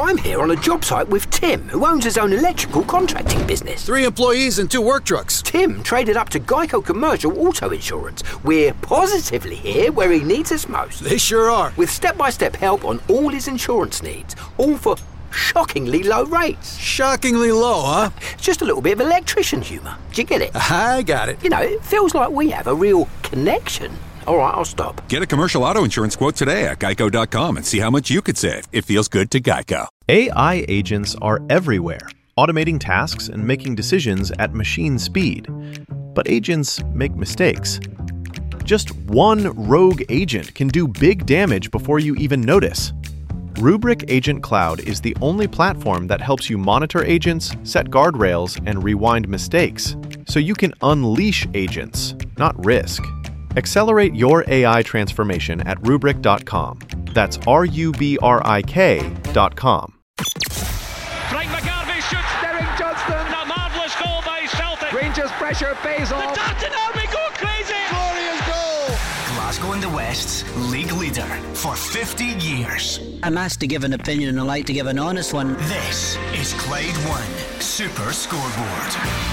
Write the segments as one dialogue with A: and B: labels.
A: I'm here on a job site with Tim, who owns his own electrical contracting business.
B: 3 employees and 2 work trucks.
A: Tim traded up to Geico Commercial Auto Insurance. We're positively here where he needs us most.
B: They sure are.
A: With step-by-step help on all his insurance needs, all for shockingly low rates.
B: Shockingly low, huh?
A: It's just a little bit of electrician humour. Do you get it?
B: I got it.
A: You know, it feels like we have a real connection. All right, I'll stop.
C: Get a commercial auto insurance quote today at geico.com and see how much you could save. It feels good to Geico.
D: AI agents are everywhere, automating tasks and making decisions at machine speed. But agents make mistakes. Just one rogue agent can do big damage before you even notice. Rubrik Agent Cloud is the only platform that helps you monitor agents, set guardrails, and rewind mistakes, so you can unleash agents, not risk. Accelerate your AI transformation at Rubrik.com. That's RUBRIK.com.
E: Frank McGarvey shoots.
F: Derek Johnston.
E: A marvellous goal by Celtic.
F: Rangers pressure pays off.
E: The Darton Army go crazy.
F: Glorious goal.
G: Glasgow and the West's league leader for 50 years.
H: I'm asked to give an opinion and I like to give an honest one.
G: This is Clyde One Super Scoreboard.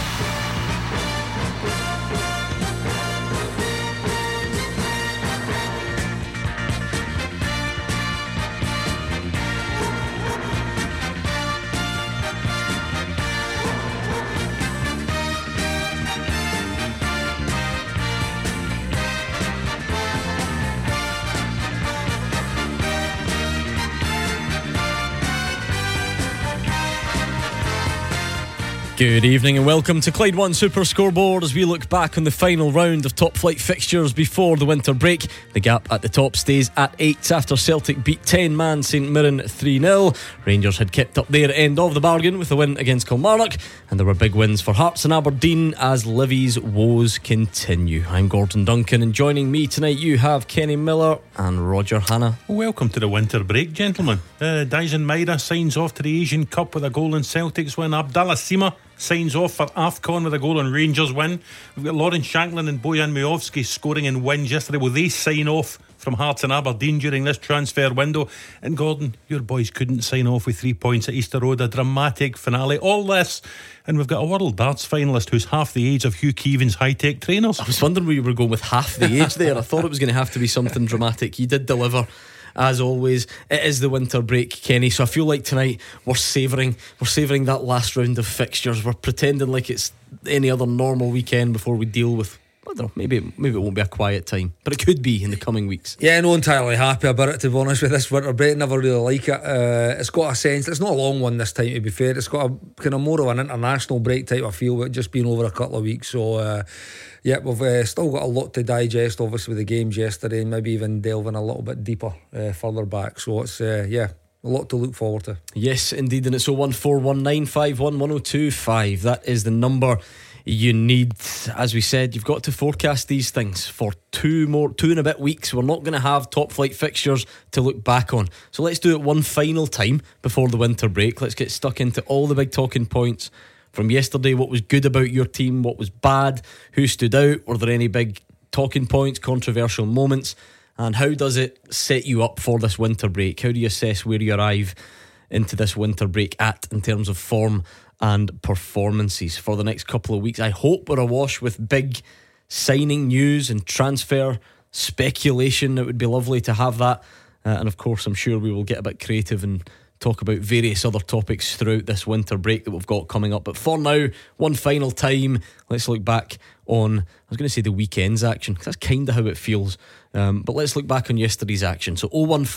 I: Good evening and welcome to Clyde One Super Scoreboard as we look back on the final round of top flight fixtures before the winter break. The gap at the top stays at 8 after Celtic beat 10-man St Mirren 3-0. Rangers had kept up their end of the bargain with a win against Kilmarnock, and there were big wins for Hearts and Aberdeen as Livy's woes continue. I'm Gordon Duncan, and joining me tonight you have Kenny Miller and Roger Hanna.
J: Welcome to the winter break, gentlemen. Dyson Maida signs off to the Asian Cup with a goal in Celtic's win. Abdallah Sima signs off for AFCON with a goal and Rangers win. We've got Lawrence Shanklin and Bojan Miovski scoring in wins yesterday. Will they sign off from Hearts and Aberdeen during this transfer window? And Gordon, your boys couldn't sign off with 3 points at Easter Road. A dramatic finale. All this, and we've got a World Darts finalist who's half the age of Hugh Keevan's high-tech trainers.
I: I was wondering where you were going with half the age there. I thought it was going to have to be something dramatic. You did deliver, as always. It is the winter break, Kenny, so I feel like tonight we're savouring that last round of fixtures. We're pretending like it's any other normal weekend before we deal with, I don't know, maybe it won't be a quiet time, but it could be in the coming weeks.
K: Yeah, not entirely happy about it, to be honest with this winter break. Never really like it. It's got a sense, it's not a long one this time, to be fair. It's got a kind of more of an international break type of feel, but just being over a couple of weeks. So yeah, we've still got a lot to digest, obviously, with the games yesterday, and maybe even delving a little bit deeper further back. So it's a lot to look forward to.
I: Yes, indeed. And it's 01419511025. That is the number you need. As we said, you've got to forecast these things for 2 and a bit weeks. We're not going to have top flight fixtures to look back on, so let's do it one final time before the winter break. Let's get stuck into all the big talking points from yesterday. What was good about your team? What was bad? Who stood out? Were there any big talking points, controversial moments? And how does it set you up for this winter break? How do you assess where you arrive into this winter break at in terms of form and performances for the next couple of weeks? I hope we're awash with big signing news and transfer speculation. It would be lovely to have that, and of course I'm sure we will get a bit creative and talk about various other topics throughout this winter break that we've got coming up. But for now, one final time, let's look back on, I was going to say the weekend's action, because that's kind of how it feels, but let's look back on yesterday's action. So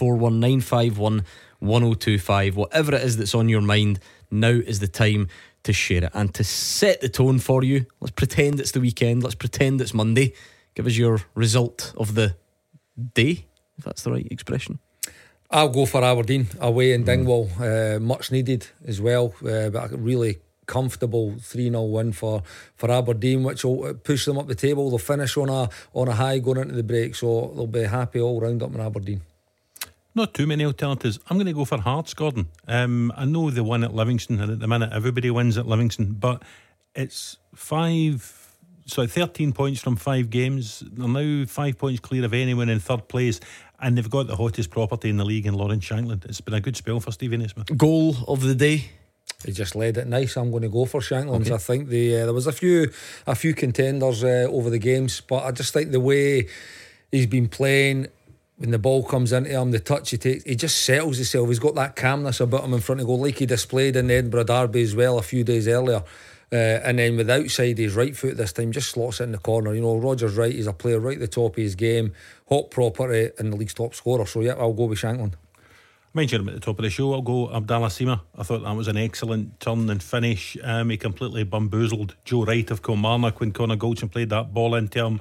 I: 01419511025, whatever it is that's on your mind, now is the time to share it. And to set the tone for you, let's pretend it's the weekend, let's pretend it's Monday. Give us your result of the day, if that's the right expression.
K: I'll go for Aberdeen away in Dingwall. Much needed as well, but a really comfortable 3-0 win for Aberdeen, which will push them up the table. They'll finish on a high going into the break, so they'll be happy all round up in Aberdeen.
J: Not too many alternatives. I'm going to go for Hearts, Gordon. I know they won at Livingston, and at the minute everybody wins at Livingston, but it's 13 points from 5 games. They're now 5 points clear of anyone in third place. and they've got the hottest property in the league in Lawrence Shankland. It's been a good spell for Stevie Naismith.
I: Goal of the day.
K: He just led it nice. I'm going to go for Shanklands.
I: Okay.
K: I think there was a few contenders over the games, but I just think the way he's been playing, when the ball comes into him, the touch he takes, he just settles himself. He's got that calmness about him in front of goal, like he displayed in the Edinburgh Derby as well a few days earlier. And then with outside his right foot this time, just slots it in the corner. You know, Roger's right. He's a player right at the top of his game, hot property, and the league's top scorer. So yeah, I'll go with Shankland.
J: Mentioned him at the top of the show. I'll go Abdallah Sima. I thought that was an excellent turn and finish. He completely bamboozled Joe Wright of Kilmarnock when Connor Goldson played that ball into him.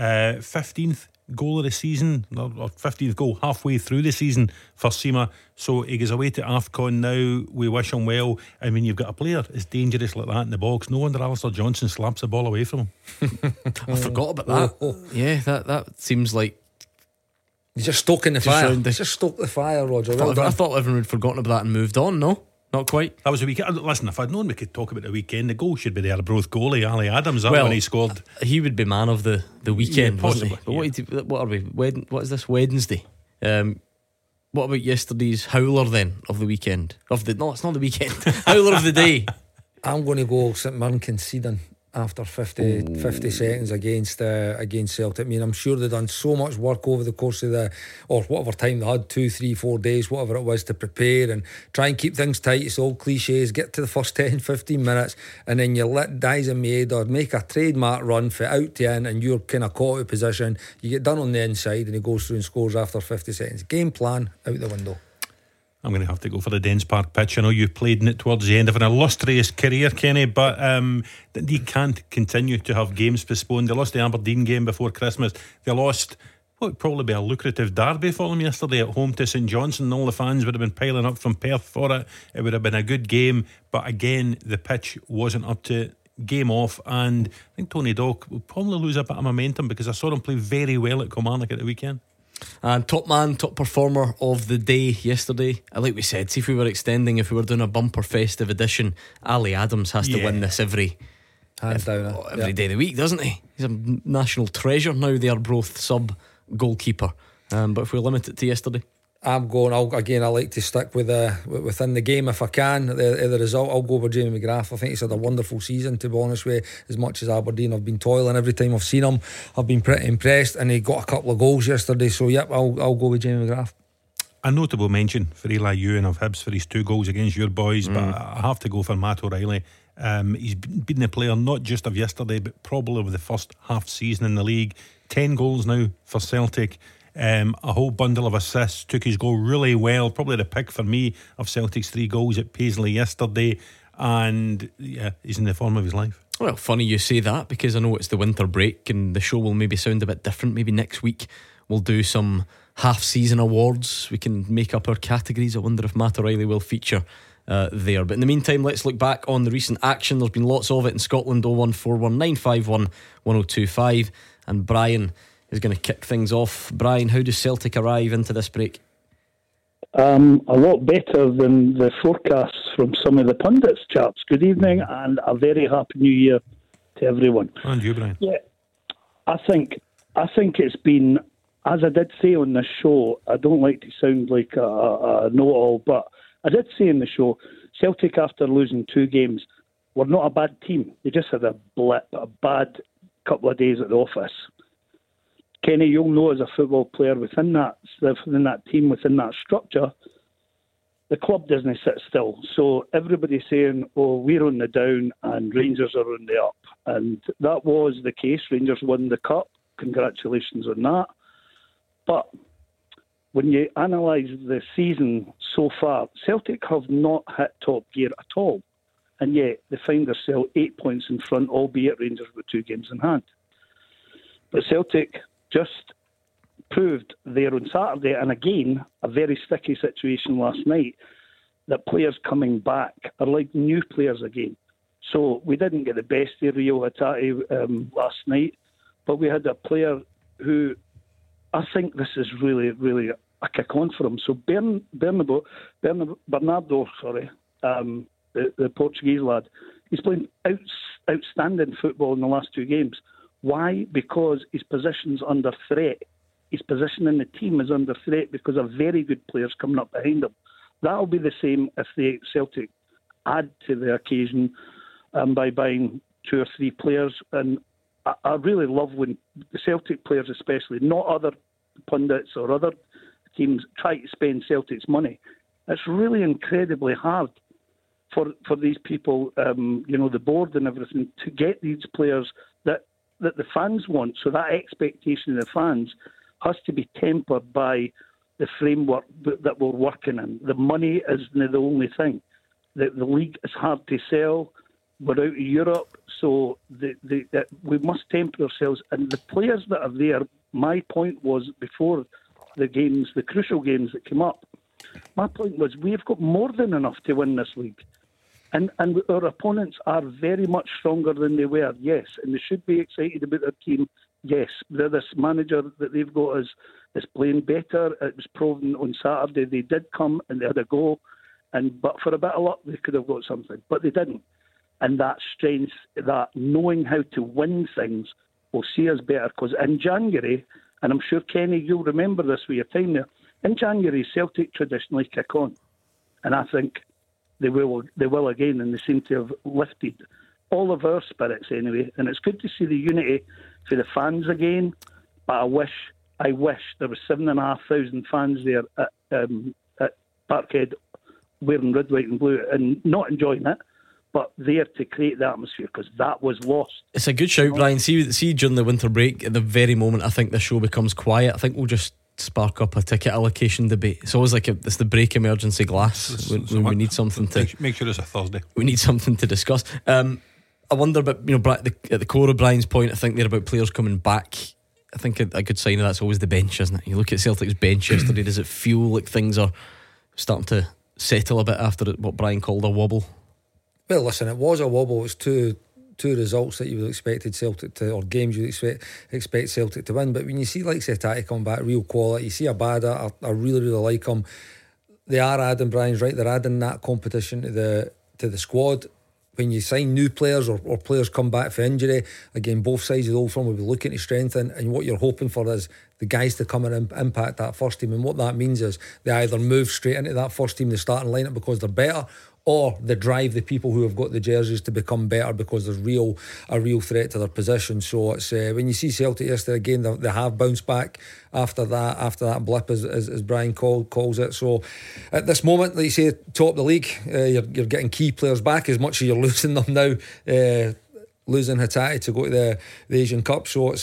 J: 15th goal of the season, or 15th goal halfway through the season for Sima. So he goes away to AFCON now. We wish him well. I mean, you've got a player as dangerous like that in the box. No wonder Alistair Johnson slaps the ball away from him.
I: I forgot about that. Yeah, that seems like
K: he's just stoking the fire.
I: He's
K: just stoked the fire, Roger.
I: I thought everyone had forgotten about that and moved on. No, not quite.
J: That was a weekend. Listen, if I'd known we could talk about the weekend, the goal should be the Arbroath goalie, Ali Adams. That when he scored,
I: he would be man of the weekend,
J: yeah,
I: wasn't he?
J: Possibly,
I: But what are we? What is this, Wednesday? What about yesterday's howler then of the weekend? No, it's not the weekend. Howler of the day.
K: I'm going to go St Mirren conceding after 50 seconds against Celtic. I mean, I'm sure they've done so much work over the course of or whatever time they had, 2, 3, 4 days, whatever it was, to prepare and try and keep things tight. It's all cliches. Get to the first 10, 15 minutes and then you let Dyson Maeder make a trademark run for out to in, and you're kind of caught out of position. You get done on the inside and he goes through and scores after 50 seconds. Game plan out the window.
J: I'm going to have to go for the Dens Park pitch. I know you played in it towards the end of an illustrious career, Kenny, but you can't continue to have games postponed. They lost the Aberdeen game before Christmas. They lost what would probably be a lucrative derby for them yesterday at home to St Johnstone. All the fans would have been piling up from Perth for it. It would have been a good game, but again, the pitch wasn't up to it. Game off, and I think Tony Dock will probably lose a bit of momentum, because I saw him play very well at Kilmarnock at the weekend.
I: And top performer of the day yesterday, like we said, see if we were extending, if we were doing a bumper festive edition, Ali Adams has to win this every day of the week, doesn't he? He's a national treasure now, the Arbroath sub goalkeeper. But if we limit it to yesterday,
K: I like to stick with within the game if I can. The result, I'll go with Jamie McGrath. I think he's had a wonderful season, to be honest with you. As much as Aberdeen have been toiling every time I've seen him, I've been pretty impressed, and he got a couple of goals yesterday. So yep, I'll go with Jamie McGrath.
J: A notable mention for Eli Ewan of Hibs for his 2 goals against your boys, but I have to go for Matt O'Reilly. He's been the player not just of yesterday, but probably of the first half season in the league. 10 goals now for Celtic. A whole bundle of assists, took his goal really well. Probably the pick for me of Celtic's 3 goals at Paisley yesterday, and yeah, he's in the form of his life.
I: Well, funny you say that, because I know it's the winter break and the show will maybe sound a bit different. Maybe next week we'll do some half-season awards. We can make up our categories. I wonder if Matt O'Reilly will feature there. But in the meantime, let's look back on the recent action. There's been lots of it in Scotland. 01419511025, and Brian is going to kick things off. Brian, how does Celtic arrive into this break?
L: A lot better than the forecasts from some of the pundits, chaps. Good evening and a very happy new year to everyone.
J: And you, Brian.
L: Yeah, I think it's been, as I did say on this show, I don't like to sound like a know-all, but I did say in the show, Celtic, after losing 2 games, were not a bad team. They just had a blip, a bad couple of days at the office. Kenny, you'll know as a football player within that team, within that structure, the club doesn't sit still. So everybody's saying, oh, we're on the down and Rangers are on the up. And that was the case. Rangers won the cup. Congratulations on that. But when you analyse the season so far, Celtic have not hit top gear at all. And yet they find themselves 8 points in front, albeit Rangers with 2 games in hand. But Celtic just proved there on Saturday, and again, a very sticky situation last night, that players coming back are like new players again. So we didn't get the best of Rio Hatate last night, but we had a player who, I think this is really, really a kick on for him. So Bernardo, the Portuguese lad, he's playing outstanding football in the last 2 games. Why? Because his position's under threat. his position in the team is under threat because of very good players coming up behind him. That'll be the same if the Celtic add to the occasion by buying 2 or 3 players. And I really love when the Celtic players especially, not other pundits or other teams, try to spend Celtic's money. It's really incredibly hard for these people, the board and everything, to get these players that the fans want. So that expectation of the fans has to be tempered by the framework that we're working in. The money isn't the only thing. The league is hard to sell. We're out of Europe, so we must temper ourselves. And the players that are there, my point was before the games, the crucial games that came up, my point was we've got more than enough to win this league. And our opponents are very much stronger than they were, yes. And they should be excited about their team, yes. This manager that they've got is playing better. It was proven on Saturday. They did come and they had a go. But for a bit of luck, they could have got something. But they didn't. And that strength, that knowing how to win things will see us better. Because in January, and I'm sure, Kenny, you'll remember this with your time there, in January, Celtic traditionally kick on. And I think they will again, and they seem to have lifted all of our spirits anyway. And it's good to see the unity for the fans again. But I wish there were 7,500 fans there at Parkhead wearing red, white and blue and not enjoying it, but there to create the atmosphere, because that was lost.
I: It's a good shout, Brian. See during the winter break, at the very moment I think the show becomes quiet, I think we'll just spark up a ticket allocation debate. It's always like it's the break emergency glass when we need something to
J: make sure it's a Thursday.
I: We need something to discuss. I wonder about, at the core of Brian's point, I think they're about players coming back. I think a good sign of that's always the bench, isn't it? You look at Celtic's bench yesterday. Does it feel like things are starting to settle a bit after what Brian called a wobble?
K: Well, listen, it was a wobble. It was two results that you would have expected Celtic to, or games you would expect Celtic to win. But when you see like Setati come back, real quality, you see Abada, I really like him. They are adding, Brian's right, they're adding that competition to the squad. When you sign new players or players come back for injury, again, both sides of the old firm will be looking to strengthen, and what you're hoping for is the guys to come and impact that first team. And what that means is they either move straight into that first team, the starting lineup, because they're better, or they drive the people who have got the jerseys to become better because there's a real threat to their position. So it's when you see Celtic yesterday, again, they have bounced back after that blip, as Brian calls it. So at this moment, like you say, top of the league, you're getting key players back as much as you're losing them now, losing Hatate to go to the Asian Cup. So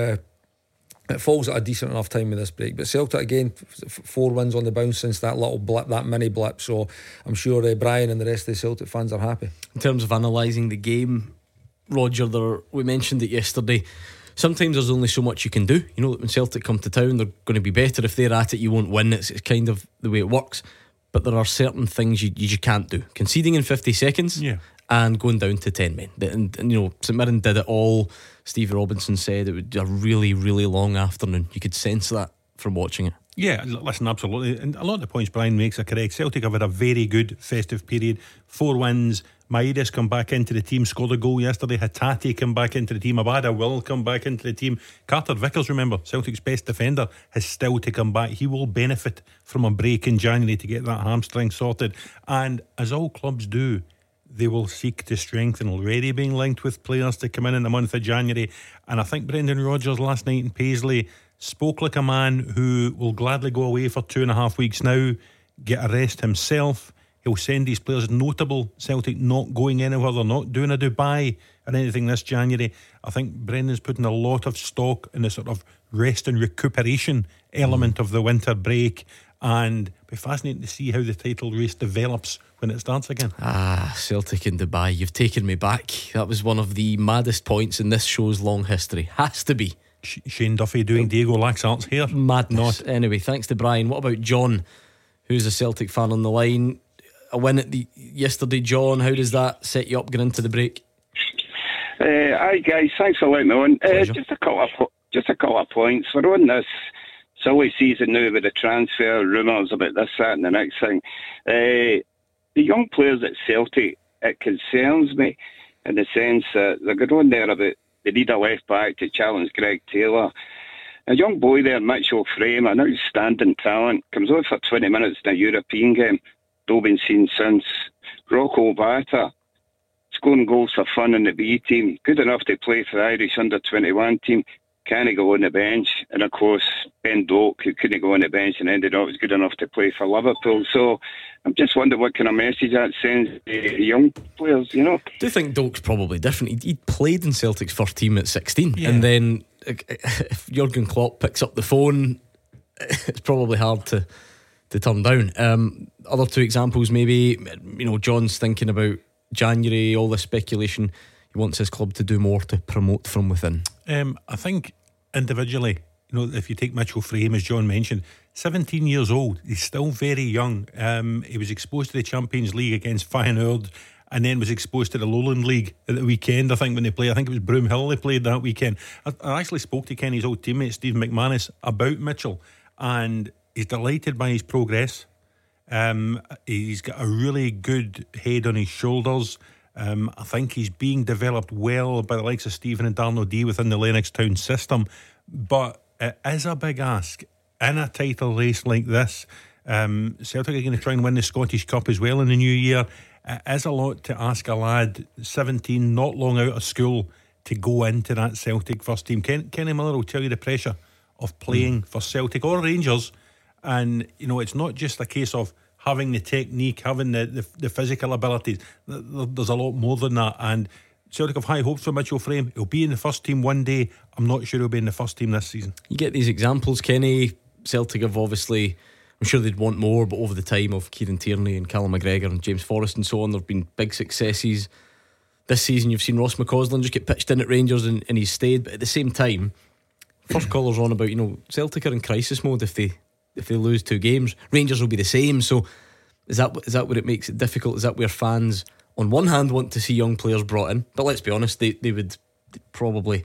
K: it falls at a decent enough time with this break. But Celtic, again, 4 wins on the bounce since that little blip, that mini blip. So I'm sure Brian and the rest of the Celtic fans are happy.
I: In terms of analysing the game, Roger, we mentioned it yesterday, sometimes there's only so much you can do. You know, when Celtic come to town, they're going to be better. If they're at it, you won't win. It's kind of the way it works. But there are certain things you can't do. Conceding in 50 seconds and going down to 10 men. And St Mirren did it all. Steve Robinson said it would be a really, really long afternoon. You could sense that from watching it.
J: Yeah, listen, absolutely. And a lot of the points Brian makes are correct. Celtic have had a very good festive period. 4 wins. Maidis come back into the team, scored a goal yesterday. Hatate come back into the team. Abada will come back into the team. Carter Vickers, remember, Celtic's best defender, has still to come back. He will benefit from a break in January to get that hamstring sorted. And as all clubs do, they will seek to strengthen. Already being linked with players to come in the month of January. And I think Brendan Rodgers last night in Paisley spoke like a man who will gladly go away for 2.5 weeks now, get a rest himself. He'll send these players. Notable, Celtic not going anywhere. They're not doing a Dubai or anything this January. I think Brendan's putting a lot of stock in the sort of rest and recuperation element of the winter break. And it'll be fascinating to see how the title race develops when it starts again.
I: Celtic in Dubai, you've taken me back. That was one of the maddest points in this show's long history. Has to be.
J: Shane Duffy doing Diego Laxart's hair.
I: Madness. Anyway, thanks to Brian. What about John, who's a Celtic fan on the line? A win at yesterday, John. How does that set you up going into the break?
M: Hi guys, thanks for letting me on. Just a couple of points. We're on this silly season now with the transfer rumours about this, that and the next thing. The young players at Celtic, it concerns me in the sense that they're going on there about they need a left back to challenge Greg Taylor. A young boy there, Mitchell Frame, an outstanding talent, comes on for 20 minutes in a European game. Don't been seen since. Rocco Bata, scoring goals for fun in the B team, good enough to play for the Irish under-21 team, can't go on the bench. And of course, Ben Doak, who couldn't go on the bench and ended up was good enough to play for Liverpool. So I'm just wondering what kind of message that sends to young players, you know.
I: I do think Doak's probably different. He played in Celtic's first team at 16, and then if Jurgen Klopp picks up the phone, it's probably hard to turn down. Other two examples, maybe, you know, John's thinking about January, all this speculation. He wants his club to do more to promote from within.
J: I think individually, you know, if you take Mitchell Frame, as John mentioned, 17 years old, he's still very young. He was exposed to the Champions League against Feyenoord, and then was exposed to the Lowland League at the weekend, I think, when they played. I think it was Broomhill they played that weekend. I actually spoke to Kenny's old teammate Stephen McManus about Mitchell, and he's delighted by his progress. He's got a really good head on his shoulders. I think he's being developed well by the likes of Stephen and Darren O'Dea within the Lennoxtown system, but it is a big ask in a title race like this. Celtic are going to try and win the Scottish Cup as well in the new year. It is a lot to ask a lad 17, not long out of school, to go into that Celtic first team. Kenny Miller will tell you the pressure of playing for Celtic or Rangers, and you know, it's not just a case of having the technique, having the physical abilities. There's a lot more than that, and Celtic have high hopes for Mitchell Frame. He'll be in the first team one day. I'm not sure he'll be in the first team this season.
I: You get these examples, Kenny. Celtic have obviously, I'm sure they'd want more, but over the time of Kieran Tierney and Callum McGregor and James Forrest and so on, there have been big successes. This season you've seen Ross McCausland just get pitched in at Rangers and he's stayed, but at the same time, first caller's on about, you know, Celtic are in crisis mode if they lose 2 games. Rangers will be the same. So is that what it makes it difficult? Is that where fans on one hand want to see young players brought in, but let's be honest, they would probably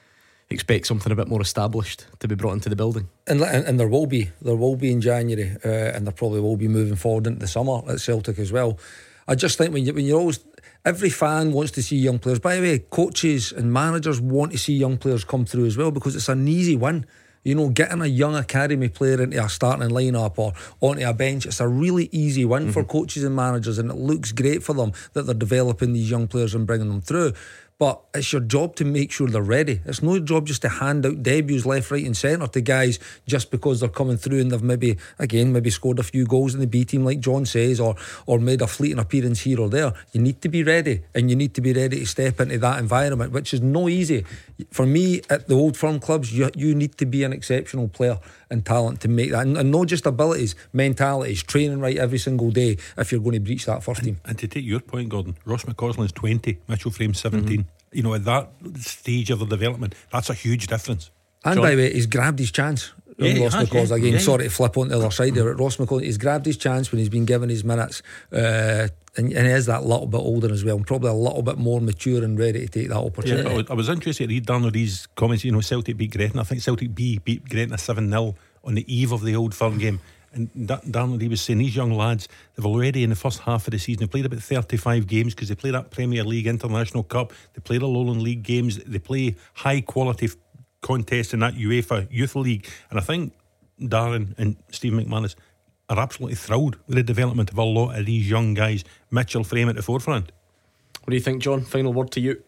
I: expect something a bit more established to be brought into the building,
K: and there will be in January, and there probably will be moving forward into the summer at Celtic as well. I just think when you're always, every fan wants to see young players. By the way, coaches and managers want to see young players come through as well, because it's an easy win. You know, getting a young academy player into a starting lineup or onto a bench, it's a really easy win for coaches and managers, and it looks great for them that they're developing these young players and bringing them through. But it's your job to make sure they're ready. It's no job just to hand out debuts left, right and centre to guys just because they're coming through and they've maybe scored a few goals in the B team, like John says, or made a fleeting appearance here or there. You need to be ready, and you need to be ready to step into that environment, which is no easy. For me, at the Old Firm clubs, you need to be an exceptional player and talent to make that, and not just abilities, mentalities, training right every single day if you're going to breach that first team.
J: And to take your point, Gordon, Ross McCausland's 20, Mitchell Frame's 17. You know, at that stage of the development, that's a huge difference.
K: And by the way, he's grabbed his chance. Ross McCausland again. Sorry to flip on the other side there. Ross McCausland, he's grabbed his chance when he's been given his minutes, and he is that little bit older as well, and probably a little bit more mature and ready to take that opportunity.
J: Yeah, I was interested to read Darren O'Dea's comments. You know, Celtic beat Gretna. I think Celtic B beat Gretna 7-0 on the eve of the Old Firm game. And Darren O'Dea was saying these young lads, they've already in the first half of the season, they played about 35 games because they play that Premier League, International Cup, they play the Lowland League games, they play high quality contests in that UEFA Youth League. And I think Darren and Stephen McManus are absolutely thrilled with the development of a lot of these young guys. Mitchell Frame at the forefront.
I: What do you think, John? Final word to you.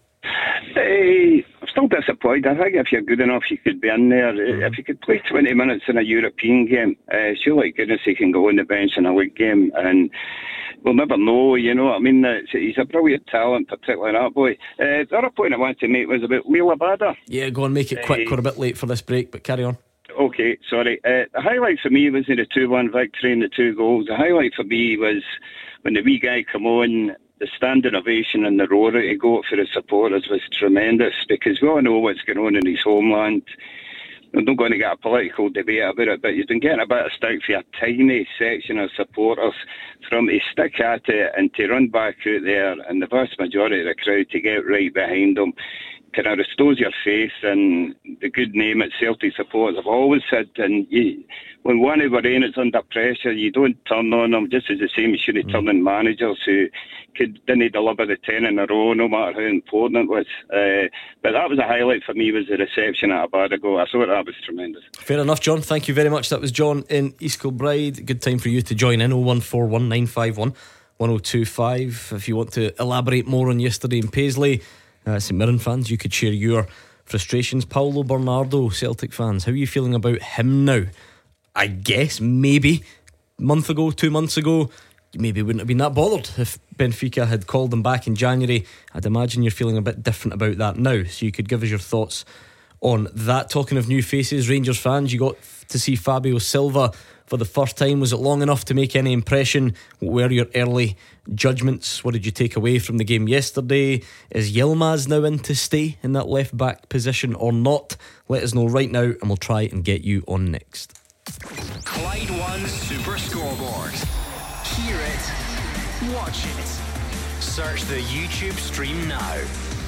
M: I'm still disappointed. I think if you're good enough, you could be in there. If you could play 20 minutes in a European game, sure, like goodness, he can go on the bench in a league game, and we'll never know. You know what I mean? He's a brilliant talent, particularly that boy. The other point I wanted to make was about Leo Abada.
I: Yeah, go on, make it quick. We're a bit late for this break, but carry on.
M: Okay, sorry. The highlight for me wasn't the 2-1 victory and the 2 goals. The highlight for me was when the wee guy come on. The standing ovation and the roar he got for his supporters was tremendous, because we all know what's going on in his homeland. I'm not going to get a political debate about it, but he's been getting a bit of stick for a tiny section of supporters from to stick at it and to run back out there, and the vast majority of the crowd to get right behind him. kind of restores your faith and the good name at Celtic supporters. I've always said, and when one of our own is under pressure, you don't turn on them, just as the same you shouldn't turn on managers who didn't deliver the 10 in a row, no matter how important it was. But that was a highlight for me, was the reception at Abadago. I thought that was tremendous.
I: Fair enough, John. Thank you very much. That was John in East Kilbride. Good time for you to join in. 0141951 1025 if you want to elaborate more on yesterday in Paisley. St Mirren fans, you could share your frustrations. Paulo Bernardo, Celtic fans, how are you feeling about him now? I guess maybe a month ago, 2 months ago, you maybe wouldn't have been that bothered if Benfica had called him back in January. I'd imagine you're feeling a bit different about that now, so you could give us your thoughts on that. Talking of new faces, Rangers fans, you got to see Fabio Silva for the first time. Was it long enough to make any impression? What were your early judgments? What did you take away from the game yesterday? Is Yilmaz now in to stay in that left back position or not? Let us know right now and we'll try and get you on next.
G: Clyde One Super Scoreboard. Hear it, watch it. Search the YouTube stream now.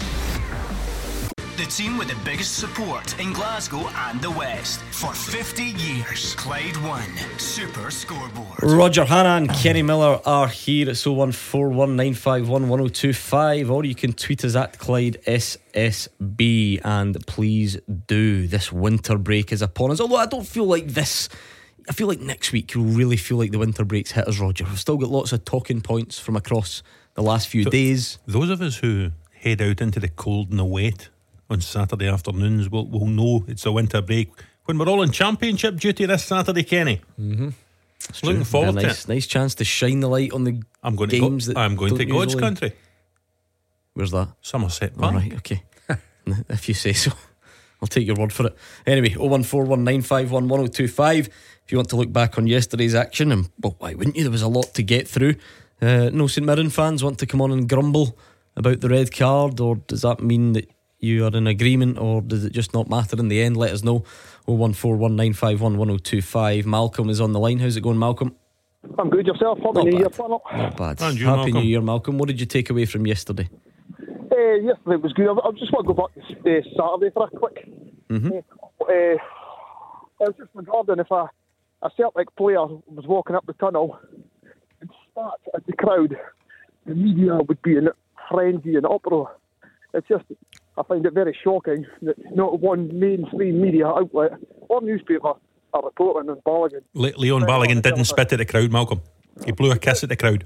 G: The team with the biggest support in Glasgow and the West for 50 years. Clyde One Super Scoreboard.
I: Roger Hanna and Kenny Miller are here at 01419511025, or you can tweet us at Clyde SSB. And please do. This winter break is upon us, although I don't feel like this. I feel like next week you'll really feel like the winter break's hit us, Roger. We've still got lots of talking points from across the last few days.
J: Those of us who head out into the cold and the wet on Saturday afternoons will know it's a winter break when we're all on championship duty this Saturday, Kenny. Looking forward to it.
I: Nice chance to shine the light on the games.
J: I'm going to God's country.
I: Where's that?
J: Somerset Park.
I: Right, okay. If you say so, I'll take your word for it. Anyway, 01419511025 if you want to look back on yesterday's action. And well, why wouldn't you? There was a lot to get through. No St Mirren fans want to come on and grumble about the red card, or does that mean that you are in agreement, or does it just not matter in the end? Let us know. 01419511025. Malcolm is on the line. How's it going, Malcolm?
N: I'm good. Yourself? Happy New Year, Philip.
I: Not bad.
J: And you,
I: Happy
J: Malcolm.
I: New Year, Malcolm. What did you take away from yesterday?
N: Yesterday was good. I just want to go back to Saturday for a quick. I was just regarding if a Celtic player was walking up the tunnel and spat at the crowd, the media would be in frenzy and uproar. It's just, I find it very shocking that not one mainstream media outlet or newspaper are reporting on Balogun.
J: Leon Balogun didn't spit at the crowd, Malcolm. He blew a kiss at the crowd.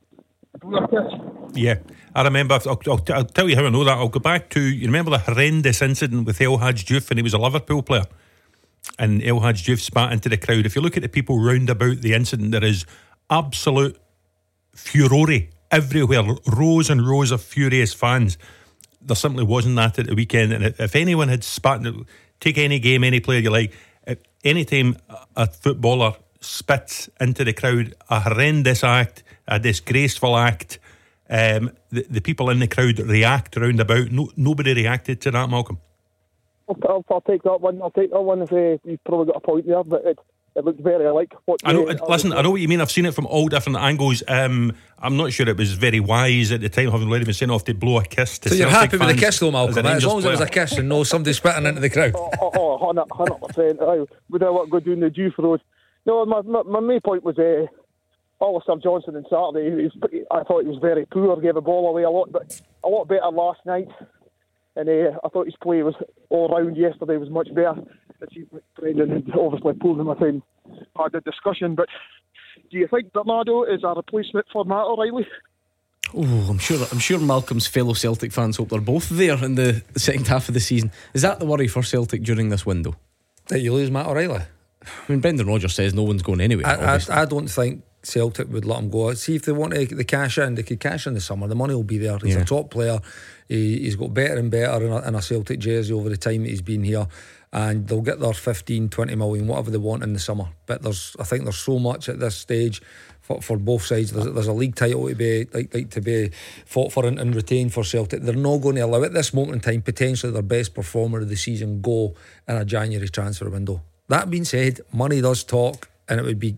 J: Yeah, I remember. I'll tell you how I know that. I'll go back to, you remember the horrendous incident with El Hadj Diouf, and he was a Liverpool player, and El Hadj Diouf spat into the crowd. If you look at the people round about the incident, there is absolute furore everywhere, rows and rows of furious fans. There simply wasn't that at the weekend. And if anyone had spat, take any game, any player you like, any time a footballer spits into the crowd, a horrendous act, a disgraceful act, the people in the crowd react round about. Nobody reacted to that, Malcolm.
N: I'll take that one. I'll take that one. If you've probably got a point there, but it looked very alike.
J: I know. Listen, I know what you mean. I've seen it from all different angles. I'm not sure it was very wise at the time, having already been sent off to blow a kiss to
K: So you're
J: Celtic
K: happy with the kiss though, Malcolm? As long as it was a
J: player.
K: kiss and no somebody spitting into the crowd.
N: 100%. Would I want to go down the Diouf road? No, my main point was Alistair Johnson on Saturday. I thought he was very poor, gave the ball away a lot better last night. And I thought his play was all round yesterday was much better. Brendan had obviously pulled him aside and had a discussion. But do you think Bernardo is a replacement for Matt O'Reilly?
I: Oh, I'm sure Malcolm's fellow Celtic fans hope they're both there in the second half of the season. Is that the worry for Celtic during this window?
K: That you lose Matt O'Reilly?
I: I mean, Brendan Rodgers says no one's going anywhere.
K: I don't think Celtic would let him go. See, if they want to the cash in, they could cash in the summer. The money will be there. He's a top player. He's got better and better in a Celtic jersey over the time that he's been here, and they'll get their 15, 20 million, whatever they want in the summer. But I think there's so much at this stage for both sides. There's a league title to be like to be fought for and retained for Celtic. They're not going to allow at this moment in time potentially their best performer of the season go in a January transfer window. That being said, money does talk, and it would be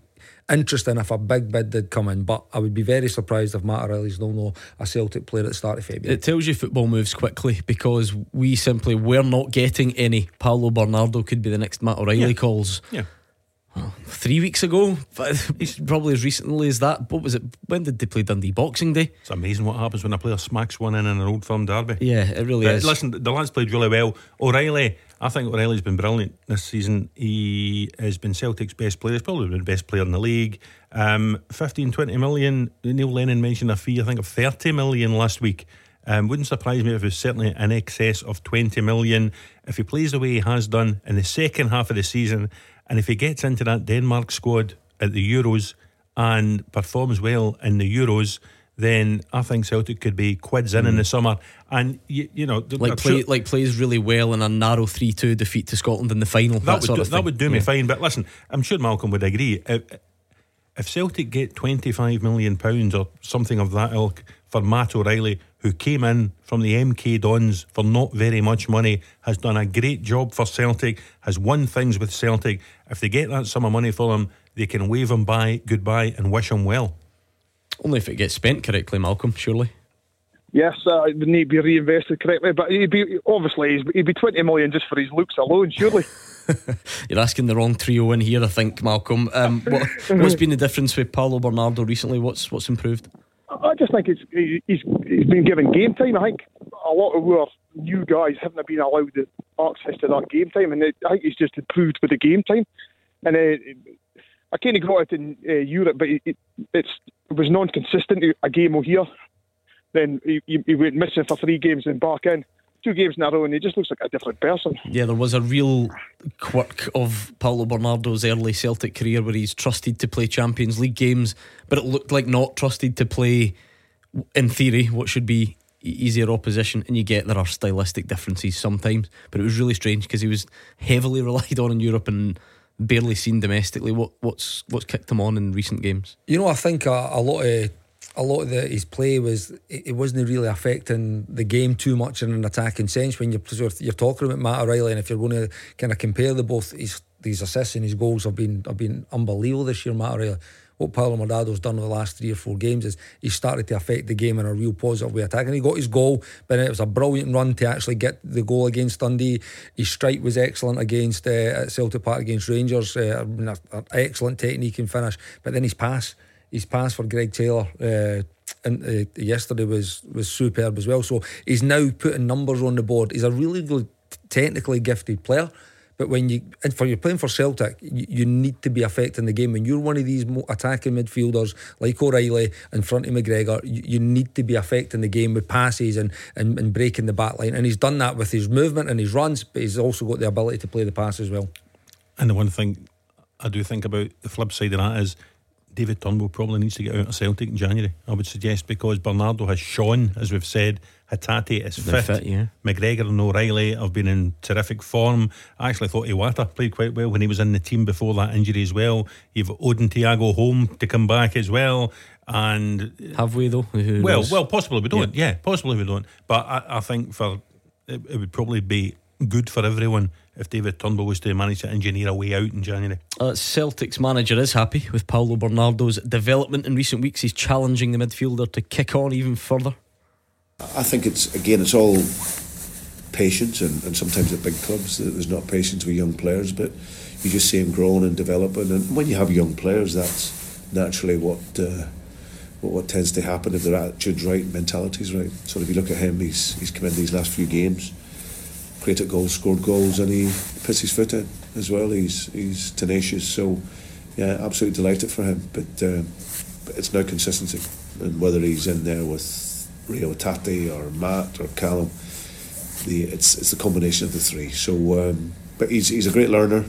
K: interesting if a big bid did come in, but I would be very surprised if Matt O'Reilly's no a Celtic player at the start of February.
I: It tells you football moves quickly, because we simply were not getting any. Paulo Bernardo could be the next Matt O'Reilly calls.
J: Yeah.
I: 3 weeks ago, probably as recently as that. What was it? When did they play Dundee? Boxing Day?
J: It's amazing what happens when a player smacks one in an Old Firm derby.
I: Yeah, it really is.
J: Listen, the lads played really well. O'Reilly, I think O'Reilly's been brilliant this season. He has been Celtic's best player. He's probably been the best player in the league. 15-20 million. Neil Lennon mentioned a fee, I think, of 30 million last week. Wouldn't surprise me if it was certainly in excess of 20 million. If he plays the way he has done in the second half of the season, and if he gets into that Denmark squad at the Euros and performs well in the Euros, then I think Celtic could be quids in the summer. And you know,
I: plays really well in a narrow 3-2 defeat to Scotland in the final.
J: That would do me fine. But listen, I'm sure Malcolm would agree. If Celtic get £25 million or something of that ilk for Matt O'Reilly, who came in from the MK Dons for not very much money, has done a great job for Celtic, has won things with Celtic, if they get that sum of money for him, they can wave him goodbye and wish him well.
I: Only if it gets spent correctly, Malcolm, surely.
N: Yes, it would need to be reinvested correctly, but he'd be 20 million just for his looks alone, surely.
I: You're asking the wrong trio in here, I think, Malcolm. What's been the difference with Paulo Bernardo recently? What's improved?
N: I just think he's been given game time. I think a lot of our new guys haven't been allowed the access to that game time, and I think he's just improved with the game time. And I kind of got it in Europe, but it was non-consistent. A game over here, then he went missing for 3 games and back in. 2 games in a row, and he just looks like a different person.
I: Yeah, there was a real quirk of Paulo Bernardo's early Celtic career where he's trusted to play Champions League games, but it looked like not trusted to play, in theory, what should be easier opposition. And you get there are stylistic differences sometimes, but it was really strange because he was heavily relied on in Europe and barely seen domestically. What's kicked him on in recent games?
K: You know, I think a lot of his play wasn't really affecting the game too much in an attacking sense. When you're talking about Matt O'Reilly, and if you're going to kind of compare the both, his assists and his goals have been unbelievable this year. Matt O'Reilly, what Paulo Bernado's done in the last 3 or 4 games is he's started to affect the game in a real positive way attacking. He got his goal, but it was a brilliant run to actually get the goal against Dundee. His strike was excellent against at Celtic Park against Rangers. An excellent technique and finish, but then his pass for Greg Taylor yesterday was superb as well. So he's now putting numbers on the board. He's a really good, technically gifted player, but when you're playing for Celtic, you need to be affecting the game. When you're one of these attacking midfielders like O'Reilly in front of McGregor, you need to be affecting the game with passes and breaking the back line. And he's done that with his movement and his runs, but he's also got the ability to play the pass as well.
J: And the one thing I do think about the flip side of that is David Turnbull probably needs to get out of Celtic in January, I would suggest, because Bernardo has shone, as we've said. Hatate is fit. Yeah. McGregor and O'Reilly have been in terrific form. I actually thought Iwata played quite well when he was in the team before that injury as well. You've Odin Thiago home to come back as well. And
I: have we though?
J: Well, possibly we don't. Yeah, possibly we don't. But I think it would probably be good for everyone if David Turnbull was to manage to engineer a way out in January.
I: Celtic's manager is happy with Paulo Bernardo's development in recent weeks. He's challenging the midfielder to kick on even further.
O: I think it's all patience, and sometimes at big clubs there's not patience with young players, but you just see them growing and developing, and when you have young players, that's naturally what tends to happen if their attitude's right, mentality's right. So if you look at him, he's come in these last few games, created goals, scored goals, and he puts his foot in as well. He's tenacious, so yeah, absolutely delighted for him, but it's no consistency, and whether he's in there with Rio Hatate or Matt or Callum, it's the combination of the three. So but he's a great learner.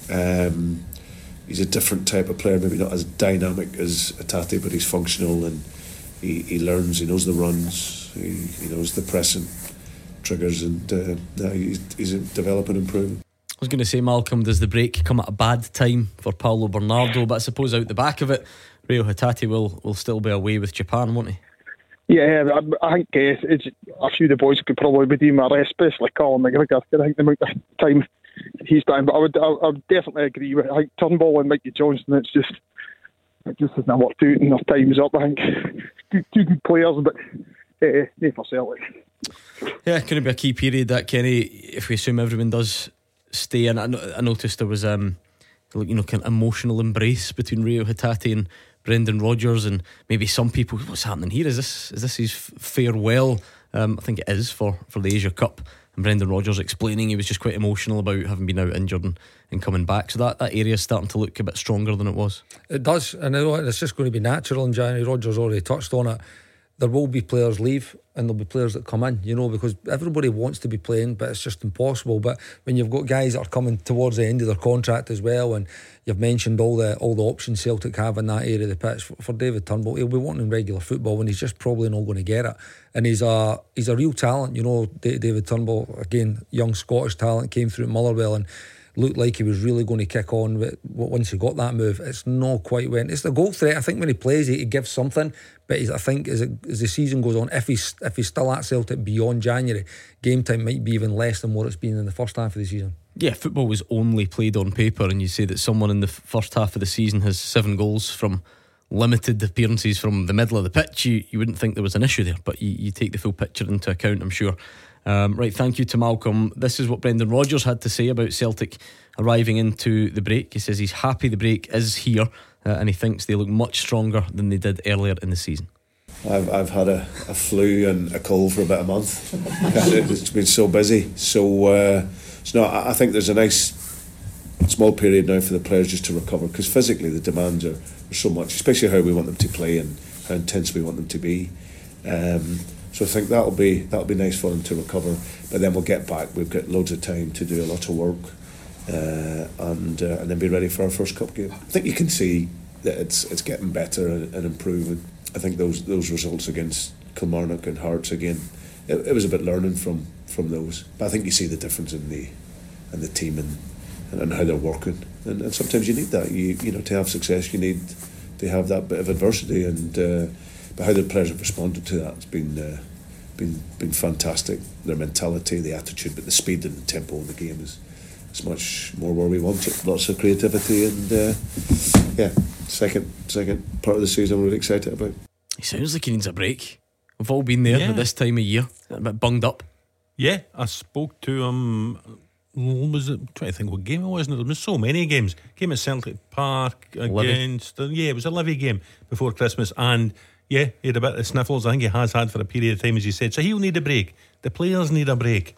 O: He's a different type of player, maybe not as dynamic as Hatate, but he's functional, and he learns, he knows the runs, he knows the pressing triggers, and he's developing and improving.
I: I was going to say, Malcolm, does the break come at a bad time for Paulo Bernardo? But I suppose out the back of it, Rio Hatate will still be away with Japan, won't he?
N: Yeah, I think it's a few of the boys could probably redeem a rest, especially Callum McGregor. I think the amount of time he's done, but I would definitely agree with. I think Turnbull and Mikey Johnston. It's just it just hasn't worked out enough times up. I think two good players, but no for Celtic.
I: Yeah, could it be a key period that, Kenny, if we assume everyone does stay in? I noticed there was kind of emotional embrace between Rio Hatate and Brendan Rodgers, and maybe some people, what's happening here? Is this his farewell? I think it is for the Asia Cup. And Brendan Rodgers explaining he was just quite emotional about having been out injured and coming back. So that area is starting to look a bit stronger than it was.
K: It does, and I know it's just going to be natural in January. Rodgers already touched on it. There will be players leave and there'll be players that come in, because everybody wants to be playing, but it's just impossible. But when you've got guys that are coming towards the end of their contract as well, and you've mentioned all the options Celtic have in that area of the pitch, for David Turnbull, he'll be wanting regular football and he's just probably not going to get it. And he's a real talent, David Turnbull, again, young Scottish talent, came through at Motherwell and looked like he was really going to kick on, but once he got that move, it's not quite went. It's the goal threat. I think when he plays, he gives something, but I think as the season goes on, if he's still at Celtic beyond January, game time might be even less than what it's been in the first half of the season.
I: Yeah, football was only played on paper, and you say that someone in the first half of the season has 7 goals from limited appearances from the middle of the pitch, you wouldn't think there was an issue there, but you take the full picture into account, I'm sure. Right, thank you to Malcolm. This is what Brendan Rodgers had to say about Celtic arriving into the break. He says he's happy the break is here, and he thinks they look much stronger than they did earlier in the season.
O: I've had a flu and a cold for about a month. It's been so busy, I think there's a nice small period now for the players just to recover, because physically the demands are so much, especially how we want them to play and how intense we want them to be. So I think that'll be nice for them to recover, but then we'll get back. We've got loads of time to do a lot of work, and then be ready for our first cup game. I think you can see that it's getting better and improving. I think those results against Kilmarnock and Hearts again, it was a bit learning from those. But I think you see the difference in the team and how they're working, and sometimes you need that. You to have success, you need to have that bit of adversity, and. But how the players have responded to that has been fantastic. Their mentality, the attitude, but the speed and the tempo of the game is much more where we want it. Lots of creativity, and second part of the season I'm really excited about.
I: He sounds like he needs a break. We've all been there at this time of year, a bit bunged up.
J: Yeah, I spoke to him. Was it? I'm trying to think what game it was. There was so many games. Game at Celtic Park against. It was a Livy game before Christmas, and. Yeah, he had a bit of sniffles. I think he has had for a period of time, as you said. So he'll need a break. The players need a break.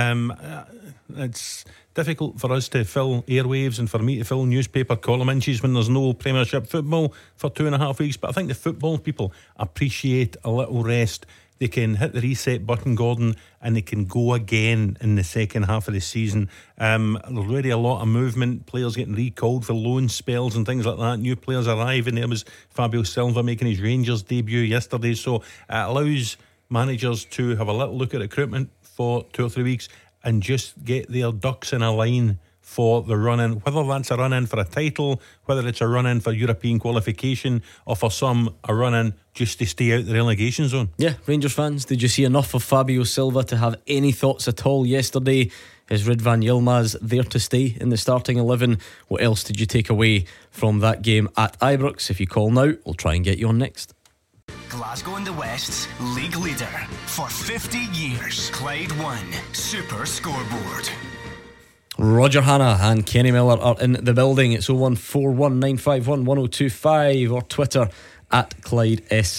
J: It's difficult for us to fill airwaves and for me to fill newspaper column inches when there's no Premiership football for 2.5 weeks. But I think the football people appreciate a little rest. They can hit the reset button, Gordon, and they can go again in the second half of the season. There's already a lot of movement, players getting recalled for loan spells and things like that, new players arriving. There was Fabio Silva making his Rangers debut yesterday, so it allows managers to have a little look at recruitment for 2 or 3 weeks and just get their ducks in a line for the run-in, whether that's a run-in for a title, whether it's a run-in for European qualification, or for some a run-in just to stay out the relegation zone.
I: Yeah, Rangers fans, did you see enough of Fabio Silva to have any thoughts at all yesterday? Is Ridvan Yilmaz there to stay in the starting 11? What else did you take away from that game at Ibrox? If you call now, we'll try and get you on next.
G: Glasgow and the West's league leader for 50 years. Clyde One Super Scoreboard.
I: Roger Hanna and Kenny Miller are in the building. It's 01419511025 or Twitter at Clyde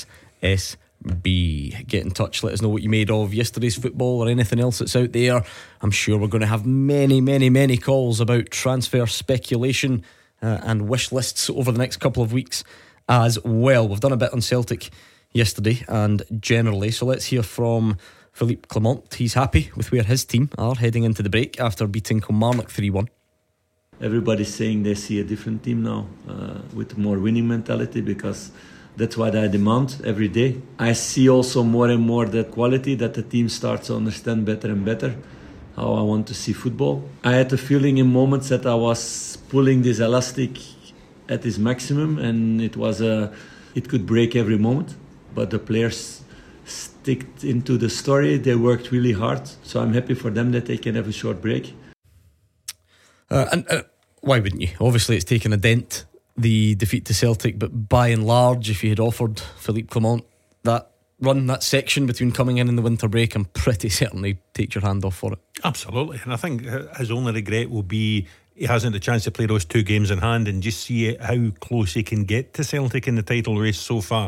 I: SSB. Get in touch, let us know what you made of yesterday's football or anything else that's out there. I'm sure we're going to have many calls about transfer speculation and wish lists over the next couple of weeks as well. We've done a bit on Celtic yesterday and generally, so let's hear from Philippe Clement. He's happy with where his team are heading into the break after beating Kilmarnock 3-1.
P: Everybody's saying they see a different team now with more winning mentality, because that's what I demand every day. I see also more and more that quality that the team starts to understand better and better how I want to see football. I had the feeling in moments that I was pulling this elastic at its maximum, and it could break every moment, but the players sticked into the story. They worked really hard, so I'm happy for them that they can have a short break.
I: And why wouldn't you? Obviously it's taken a dent the defeat to Celtic, but by and large, if you had offered Philippe Clement that run, that section between coming in the winter break, I'm pretty certain he'd take your hand off for it.
J: Absolutely. And I think his only regret will be he hasn't the chance to play those 2 games in hand and just see how close he can get to Celtic in the title race so far.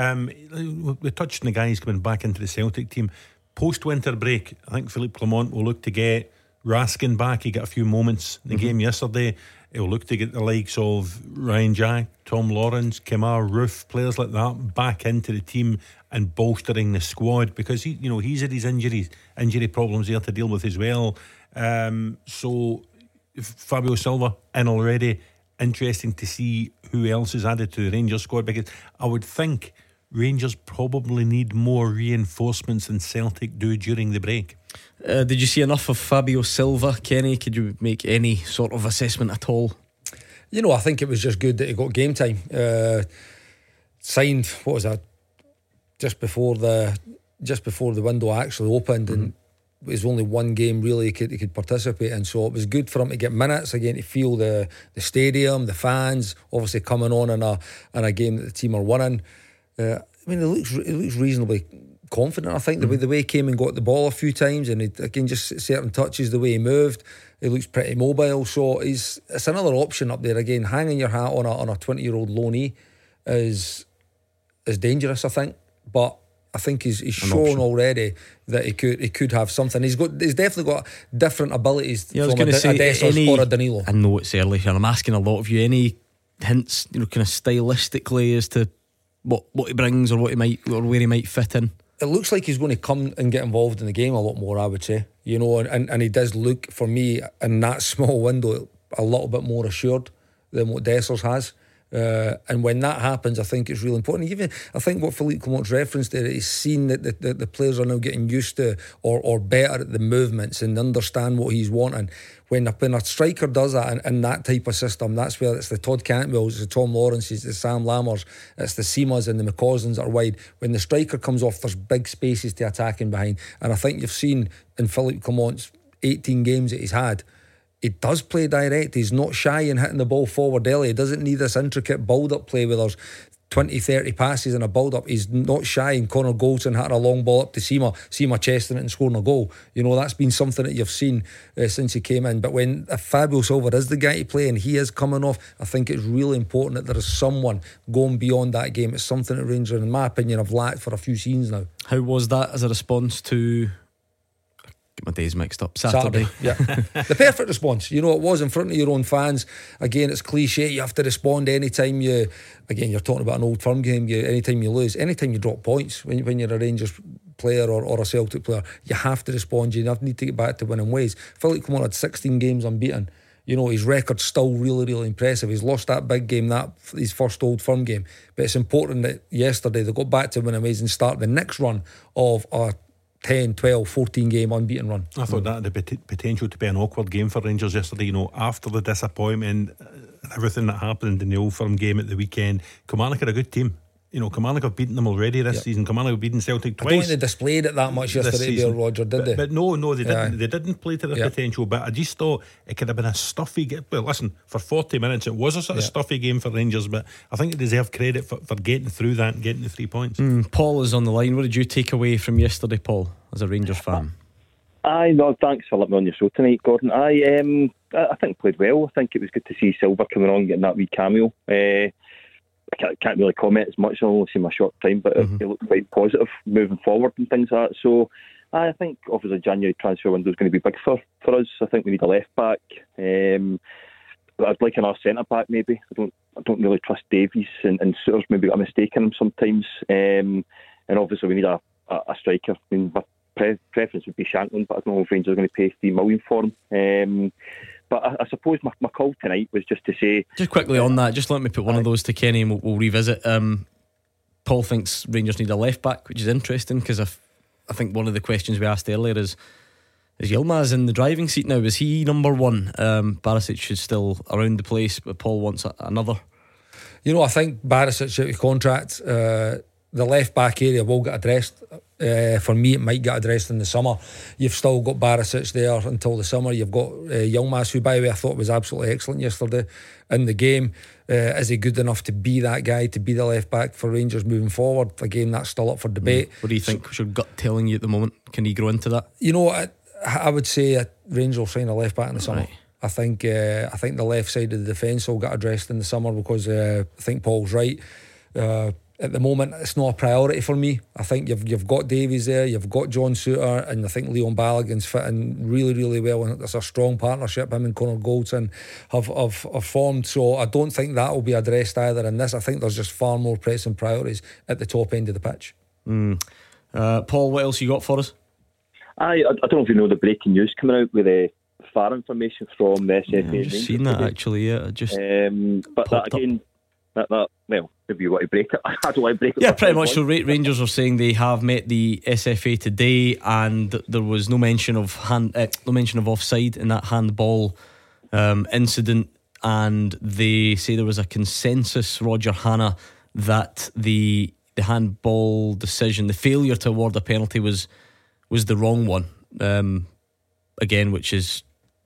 J: We touched on the guys coming back into the Celtic team post winter break. I think Philippe Clement will look to get Raskin back. He got a few moments in the game yesterday. He'll look to get the likes of Ryan Jack, Tom Lawrence, Kemar Roofe, players like that back into the team and bolstering the squad, because he's had his injury problems there to deal with as well. So Fabio Silva in already. Interesting to see who else is added to the Rangers squad, because I would think Rangers probably need more reinforcements than Celtic do during the break.
I: Did you see enough of Fabio Silva, Kenny? Could you make any sort of assessment at all?
K: I think it was just good that he got game time. Signed, what was that, just before the window actually opened, and it was only one game really he could participate in, so it was good for him to get minutes again, to feel the stadium, the fans obviously coming on in a game that the team are winning. It looks reasonably confident. I think the way he came and got the ball a few times, and again just certain touches, the way he moved, he looks pretty mobile. So it's another option up there. Again, hanging your hat on a 20-year-old loanee is dangerous, I think. But I think he's shown already that he could have something. He's definitely got different abilities from a Dessers or a Danilo.
I: I know it's early and I'm asking a lot of you. Any hints, kind of stylistically, as to what he brings or where he might fit in?
K: It looks like he's going to come and get involved in the game a lot more, I would say. And he does look, for me, in that small window, a little bit more assured than what Dessers has. And when that happens, I think it's really important. Even I think what Philippe Clement's referenced there, he's seen that the players are now getting used to or better at the movements and understand what he's wanting. When a striker does that in that type of system, that's where it's the Todd Cantwells, it's the Tom Lawrences, it's the Sam Lammers, it's the Seamas and the McCauslands that are wide. When the striker comes off, there's big spaces to attack in behind. And I think you've seen in Philippe Clement's 18 games that he's had, he does play direct. He's not shy in hitting the ball forward early. He doesn't need this intricate build-up play where there's 20-30 passes and a build-up. He's not shy, and Connor Goldson hitting a long ball up to Seema chesting it and scoring a goal. That's been something that you've seen since he came in. But if Fabio Silva is the guy to play and he is coming off, I think it's really important that there is someone going beyond that game. It's something that Rangers, in my opinion, have lacked for a few seasons now.
I: How was that as a response to... Get my days mixed up. Saturday.
K: Yeah. The perfect response. It was in front of your own fans. Again, it's cliche. You have to respond anytime you're talking about an Old Firm game. Anytime you lose, anytime you drop points, when you're a Rangers player or a Celtic player, you have to respond. You need to get back to winning ways. Philippe Clement had 16 games unbeaten. His record's still really, really impressive. He's lost that big game, his first Old Firm game. But it's important that yesterday they got back to winning ways and start the next run of a 10, 12, 14 game unbeaten run.
J: I thought that had the potential to be an awkward game for Rangers yesterday. After the disappointment and everything that happened in the Old Firm game at the weekend, Kilmarnock are a good team. Kilmarnock have beaten them already this season. Kilmarnock have beaten Celtic twice.
K: I don't think they displayed it that much yesterday, Roger, did they?
J: But no, they didn't. They didn't play to their potential. But I just thought it could have been a stuffy game. Well, listen, for 40 minutes it was a sort of stuffy game for Rangers, but I think they deserve credit for getting through that and getting the 3 points.
I: Paul is on the line. What did you take away from yesterday, Paul, as a Rangers fan?
Q: No, thanks for letting me on your show tonight, Gordon. I think played well. I think it was good to see Silva coming on, getting that wee cameo. I can't really comment as much. I've only seen my short time, but it looked quite positive moving forward and things like that. So I think obviously January transfer window is going to be big for us. I think we need a left back. I'd like another centre back maybe. I don't really trust Davies, and Souttar's maybe got a mistake in him sometimes. And obviously we need a striker. I mean, my preference would be Shankland, but I don't know if Rangers are going to pay $3 million for him. But I suppose my call tonight was just to say...
I: Just quickly on that, just let me put one of those to Kenny and we'll revisit. Paul thinks Rangers need a left back, which is interesting, because I think one of the questions we asked earlier is Yilmaz in the driving seat now? Is he number one? Barisic is still around the place, but Paul wants another.
K: I think Barisic out of contract. the left back area will get addressed. For me, it might get addressed in the summer. You've still got Barisic there until the summer. You've got Yilmaz, who, by the way, I thought was absolutely excellent yesterday in the game. Is he good enough to be that guy, to be the left back for Rangers moving forward? Again, that's still up for debate.
I: What do you think? What's your gut telling you at the moment? Can he grow into that?
K: You know, I would say Rangers will sign a left back in the summer.
I: Right.
K: I think the left side of the defence will get addressed in the summer, because I think Paul's right. At the moment, it's not a priority for me. I think you've got Davies there, you've got John Souttar, and I think Leon Balogun's fitting really, really well, and it's a strong partnership him and Connor Goldson have formed. So I don't think that will be addressed either in this. I think there's just far more pressing priorities at the top end of the pitch.
I: Paul, what else you got for us?
Q: I don't know if you know the breaking news coming out with far information from the SFA.
I: I've just seen that actually. Yeah,
Q: but that again. That well, if you want to break it, I don't want to break it.
I: Yeah, pretty much. So Rangers are saying they have met the SFA today, and there was no mention of offside in that handball incident, and they say there was a consensus, Roger Hanna, that the handball decision, the failure to award a penalty, was the wrong one. Again, which is.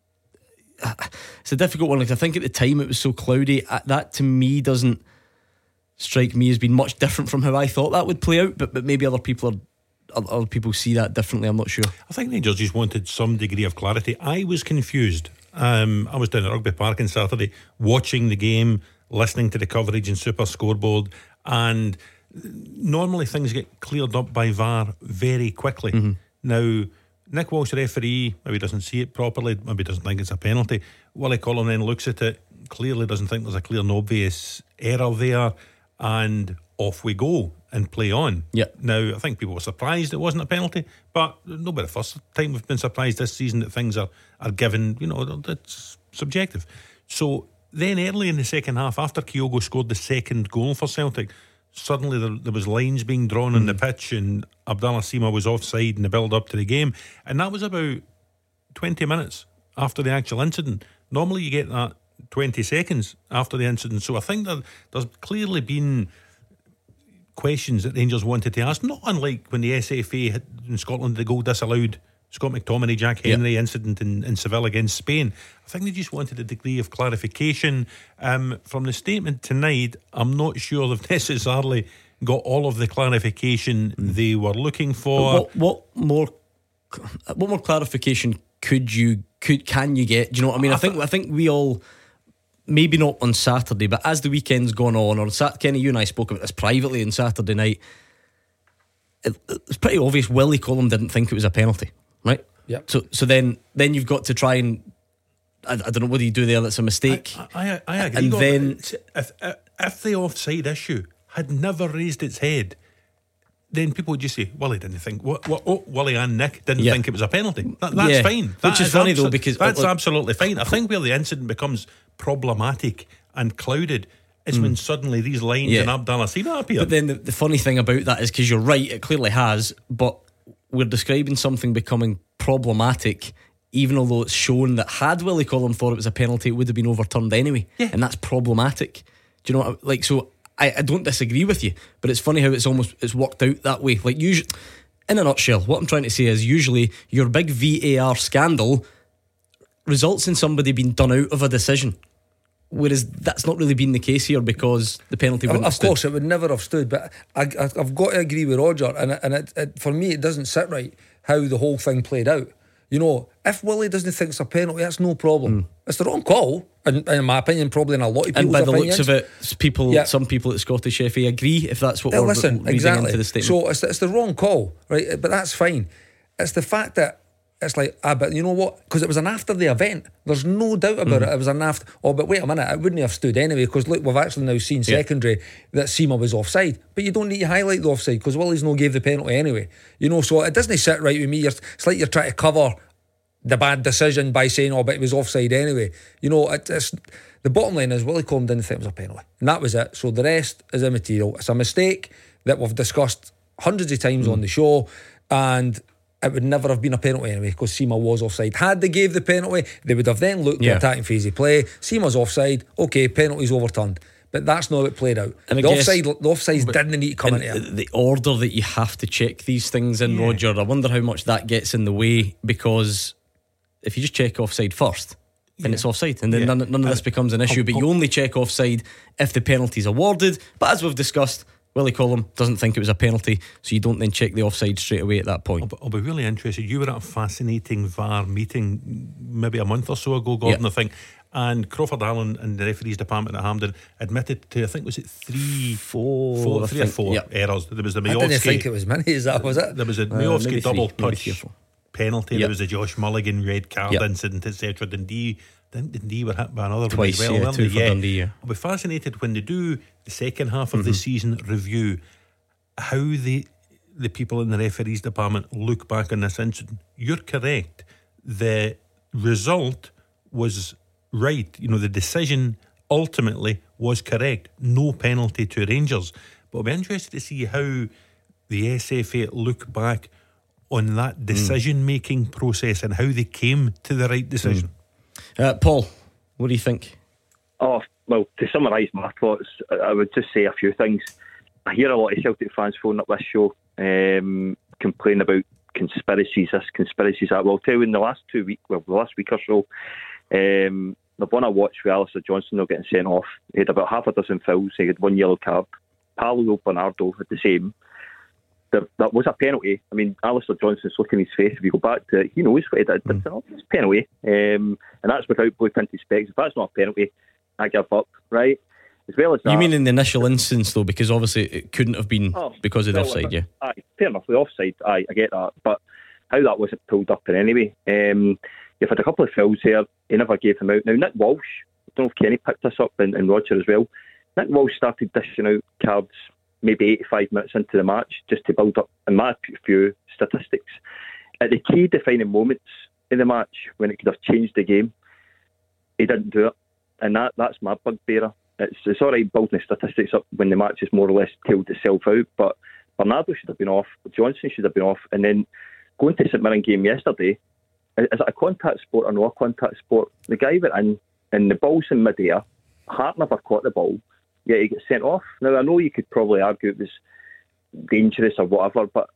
I: It's a difficult one. Like, I think at the time it was so cloudy. That to me doesn't strike me as being much different from how I thought that would play out. But maybe other people see that differently. I'm not sure. I
J: think Rangers just wanted some degree of clarity. I was confused. I was down at Rugby Park on Saturday, watching the game, listening to the coverage in Super Scoreboard, and normally things get cleared up by VAR very quickly.
I: Mm-hmm.
J: Now, Nick Walsh, referee, maybe doesn't see it properly, maybe doesn't think it's a penalty. Willie Collum then looks at it, clearly doesn't think there's a clear and obvious error there, and off we go and play on. Now, I think people were surprised it wasn't a penalty, but nobody the first time we've been surprised this season that things are given, it's subjective. So then early in the second half, after Kyogo scored the second goal for Celtic, suddenly there was lines being drawn on the pitch, and Abdallah Sima was offside in the build up to the game, and that was about 20 minutes after the actual incident. Normally you get that 20 seconds after the incident. So I think that there's clearly been questions that Rangers wanted to ask, not unlike when the SFA in Scotland, the goal disallowed Scott McTominay, Jack Henry incident in Seville against Spain. I think they just wanted a degree of clarification. From the statement tonight, I'm not sure they've necessarily got all of the clarification they were looking for.
I: What more clarification can you get? Do you know what I mean? I think we all, maybe not on Saturday, but as the weekend's gone on, or Kenny, you and I spoke about this privately on Saturday night, it's pretty obvious Willie Collum didn't think it was a penalty. Right?
K: Yeah.
I: So then you've got to try and I don't know, what do you do there that's a mistake?
J: I agree.
I: And then
J: if the offside issue had never raised its head, then people would just say, Willie didn't think. Willie and Nick didn't think it was a penalty. That's fine.
I: Which is funny though, because
J: that's absolutely fine. I think where the incident becomes problematic and clouded is when suddenly these lines in Abdallah Sima appear.
I: But then the funny thing about that is, because you're right, it clearly has, but we're describing something becoming problematic, even although it's shown that had Willie Collum thought it was a penalty, it would have been overturned anyway. And that's problematic. Do you know what, like, so I don't disagree with you, but it's funny how it's worked out that way. Like, usually, in a nutshell, what I'm trying to say is, usually your big VAR scandal results in somebody being done out of a decision, whereas that's not really been the case here, because the penalty wouldn't have stood.
K: Of course it would never have stood, but I've got to agree with Roger, and it, for me, it doesn't sit right how the whole thing played out. You know, if Willie doesn't think it's a penalty, that's no problem. It's the wrong call, in my opinion, probably in a lot of people's opinions.
I: And by the looks of it, some people at Scottish FA agree, if that's what we're reading into the statement.
K: So it's the wrong call, right? But that's fine. It's the fact that it's like, but you know what? Because it was an after the event. There's no doubt about it. It was an after. Oh, but wait a minute, it wouldn't have stood anyway, because look, we've actually now seen secondary that Sima was offside. But you don't need to highlight the offside, because Willie's no gave the penalty anyway. You know, so it doesn't sit right with me. It's like you're trying to cover the bad decision by saying, oh, but it was offside anyway. You know, it's the bottom line is Willie Collum didn't think it was a penalty, and that was it. So the rest is immaterial. It's a mistake that we've discussed hundreds of times on the show, and it would never have been a penalty anyway, because Sima was offside. Had they gave the penalty, they would have then looked at the attacking phase of play. Sima's offside, okay, penalty's overturned. but that's not how it played out.
I: And
K: the offsides didn't need to come into it.
I: The order that you have to check these things in, Roger, I wonder how much that gets in the way, because if you just check offside first, then it's offside, and then none of this becomes an issue. But you only check offside if the penalty's awarded. But as we've discussed, Willie Collum doesn't think it was a penalty, so you don't then check the offside straight away at that point.
J: I'll be really interested. You were at a fascinating VAR meeting maybe a month or so ago, Gordon, I think, and Crawford Allen and the referees department at Hampden admitted to, I think, was it three or four errors. There was the Majowski.
K: I didn't think it was many. Was it?
J: There was a Majowski double touch penalty. There was a Josh Mulligan red card incident, etc. Dundee were hit by another
I: twice,
J: one as well.
I: two for Dundee.
J: I'll be fascinated when they do the second half of the season review, how the people in the referees department look back on this incident. You're correct. The result was right. You know, the decision ultimately was correct. No penalty to Rangers. But I'll be interested to see how the SFA look back on that decision-making process and how they came to the right decision.
I: Paul, what do you think?
Q: Oh, well, to summarise my thoughts, I would just say a few things. I hear a lot of Celtic fans phoning up this show, complaining about conspiracies, this, conspiracies that. Well, I'll tell you, in the last the last week or so, the one I watched with Alistair Johnston getting sent off, he had about half a dozen fouls, he had one yellow card. Paolo Bernardo had the same. That was a penalty. I mean, Alistair Johnston's looking in his face. If you go back to it, he knows what he did. It's a penalty. And that's without blue tinted specs. If that's not a penalty, I give up, right? As well as that.
I: You mean in the initial instance, though, because obviously it couldn't have been because of the offside,
Q: Aye, fair enough. The offside, I get that. But how that wasn't pulled up in anyway. You've had a couple of fouls here. He never gave them out. Now, Nick Walsh, I don't know if Kenny picked this up and Roger as well. Nick Walsh started dishing out cards maybe 85 minutes into the match just to build up, in my view, statistics. At the key defining moments in the match, when it could have changed the game, he didn't do it. And that's my bugbearer. It's all right building statistics up when the match is more or less tailed itself out, but Bernardo should have been off, Johnson should have been off, and then going to St Mirren game yesterday, is it a contact sport or not a contact sport? The guy went in, and the ball's in mid-air, Hart never caught the ball, yet he gets sent off. Now, I know you could probably argue it was dangerous or whatever, but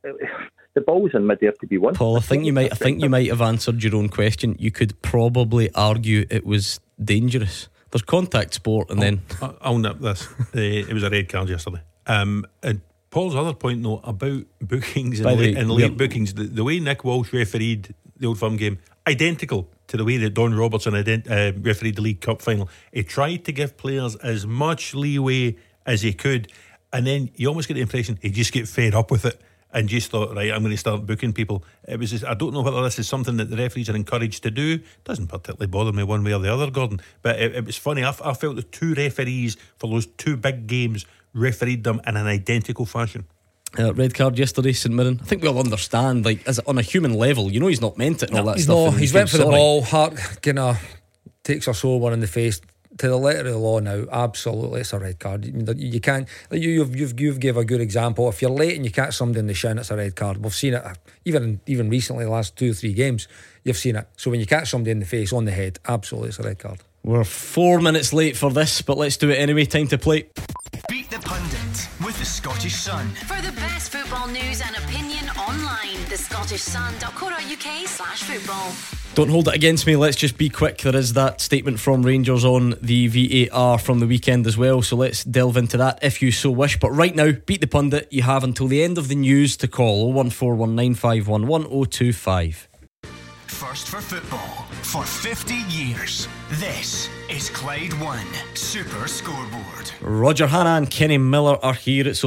Q: the ball was in mid-air to be won.
I: Paul, I think you might have answered your own question. You could probably argue it was dangerous. There's contact sport, and then
J: I'll nip this. It was a red card yesterday. And Paul's other point, though, about bookings and late bookings, the way Nick Walsh refereed the Old Firm game, identical to the way that Don Robertson refereed the League Cup final. He tried to give players as much leeway as he could, and then you almost get the impression he just get fed up with it and just thought, right, I'm going to start booking people. It was just, I don't know whether this is something that the referees are encouraged to do. Doesn't particularly bother me one way or the other, Gordon, but it was funny. I felt the two referees for those two big games refereed them in an identical fashion.
I: Red card yesterday, St Mirren. I think we all understand, like, as on a human level, you know, he's not meant it and all that stuff.
K: No, he's went for the ball. Hart kind of takes a sore one in the face. To the letter of the law now, absolutely, it's a red card. You can't. You've gave a good example. If you're late and you catch somebody in the shin, it's a red card. We've seen it even recently, the last 2 or 3 games. You've seen it. So when you catch somebody in the face, on the head, absolutely, it's a red card.
I: We're 4 minutes late for this, but let's do it anyway. Time to play.
G: Beat the Pundit with the Scottish Sun.
R: For the best football news and opinion online, thescottishsun.co.uk/football.
I: Don't hold it against me, let's just be quick. There is that statement from Rangers on the VAR from the weekend as well, so let's delve into that if you so wish. But right now, Beat the Pundit, you have until the end of the news to call 01419511025.
G: First for football for 50 years. This is Clyde One Super Scoreboard.
I: Roger Hanna and Kenny Miller are here. It's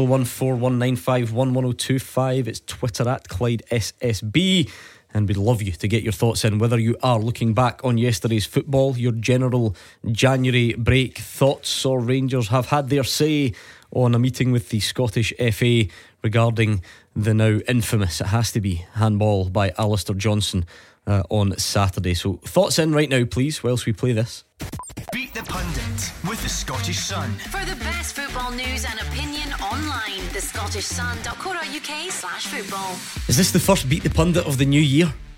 I: 01419511025. It's Twitter at Clyde SSB. And we'd love you to get your thoughts in, whether you are looking back on yesterday's football, your general January break thoughts, or Rangers have had their say on a meeting with the Scottish FA regarding the now infamous, it has to be, handball by Alistair Johnston on Saturday. So thoughts in right now, please, whilst we play this.
G: Beat the Pundit with the Scottish Sun.
R: For the best football news and opinion online, thescottishsun.co.uk/football.
I: Is this the first Beat the Pundit of the new year?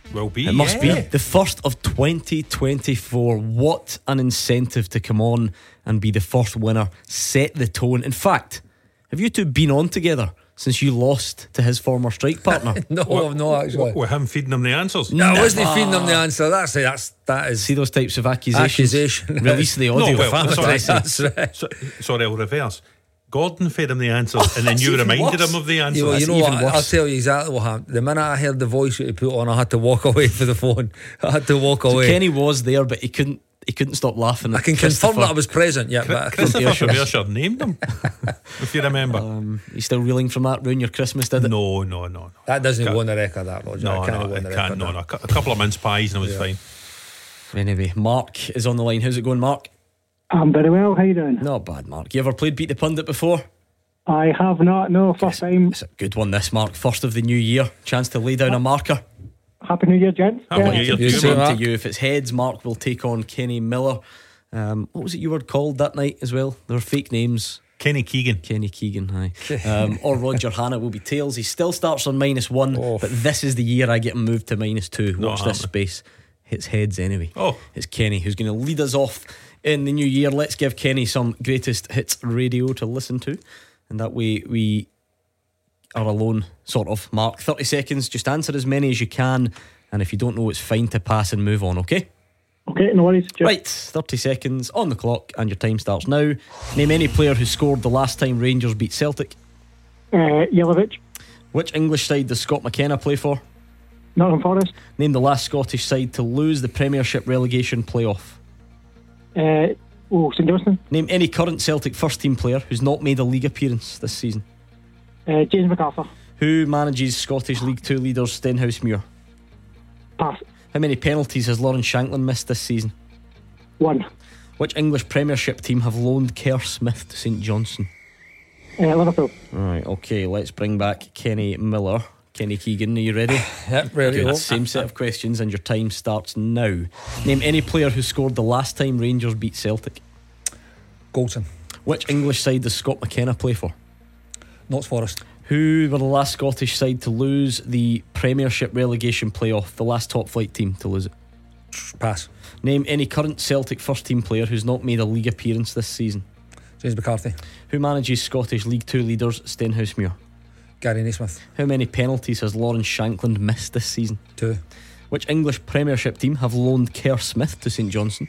J: Will be.
I: It must be the first of 2024. What an incentive to come on and be the first winner. Set the tone. In fact, have you two been on together since you lost to his former strike partner?
K: No, I've not actually.
J: With him feeding them the answers?
K: No, I wasn't feeding them the answer. That is.
I: See those types of accusations? Release the audio.
J: No, well, sorry,
K: That's right.
J: Sorry, I'll reverse. Gordon fed him the answers, and then you reminded him of the answers.
K: You know what?
I: worse.
K: I'll tell you exactly what happened. The minute I heard the voice that he put on, I had to walk away for the phone. I had to walk away.
I: Kenny was there, but he couldn't stop laughing.
K: I can confirm that I was present. Yeah, but
J: Christopher Mercer named him, if you remember.
I: You still reeling from that? Ruin your Christmas, did it?
J: No.
K: That doesn't go on the record, that, Roger.
J: No,
K: I can't go on the record.
J: No. A couple of mince pies and it was fine.
I: Anyway, Mark is on the line. How's it going, Mark?
S: I'm very well. How you doing?
I: Not bad, Mark. You ever played Beat the Pundit before?
S: I have not. No, first time.
I: It's a good one, this, Mark. First of the new year. Chance to lay down a marker.
S: Happy New Year, gents.
J: Happy New Year
I: to you. If it's heads, Mark will take on Kenny Miller. What was it you were called that night as well? There were fake names.
J: Kenny Keegan,
I: aye. Or Roger Hannah will be tails. He still starts on -1, but this is the year I get him moved to -2. Watch this space. It's heads anyway. It's Kenny who's going to lead us off in the new year. Let's give Kenny some greatest hits radio to listen to, and that way we are alone, sort of. Mark, 30 seconds. Just answer as many as you can, and if you don't know, it's fine to pass and move on. Okay,
S: no worries.
I: Right, 30 seconds on the clock, and your time starts now. Name any player who scored the last time Rangers beat Celtic.
S: Jelavic.
I: Which English side does Scott McKenna play for?
S: Nottingham Forest.
I: Name the last Scottish side to lose the Premiership relegation playoff.
S: St Johnstone.
I: Name any current Celtic first team player who's not made a league appearance this season.
S: James MacArthur.
I: Who manages Scottish League 2 leaders Stenhousemuir?
S: Pass.
I: How many penalties has Lawrence Shanklin missed this season?
S: 1.
I: Which English Premiership team have loaned Kerr Smith to St Johnstone?
S: Liverpool.
I: Right, okay, let's bring back Kenny Miller. Kenny Keegan, are you ready?
K: Yep, ready.
I: Good. Same set of questions, and your time starts now. Name any player who scored the last time Rangers beat Celtic.
K: Goldson.
I: Which English side does Scott McKenna play for?
K: Notts Forest.
I: Who were the last Scottish side to lose the Premiership relegation playoff? The last top flight team to lose it.
K: Pass.
I: Name any current Celtic first team player who's not made a league appearance this season.
K: James McCarthy. Who
I: manages Scottish League 2 leaders Stenhousemuir?
K: Gary Naismith.
I: How many penalties has Lawrence Shanklin missed this season?
K: 2.
I: Which English Premiership team have loaned Kerr Smith to St Johnstone?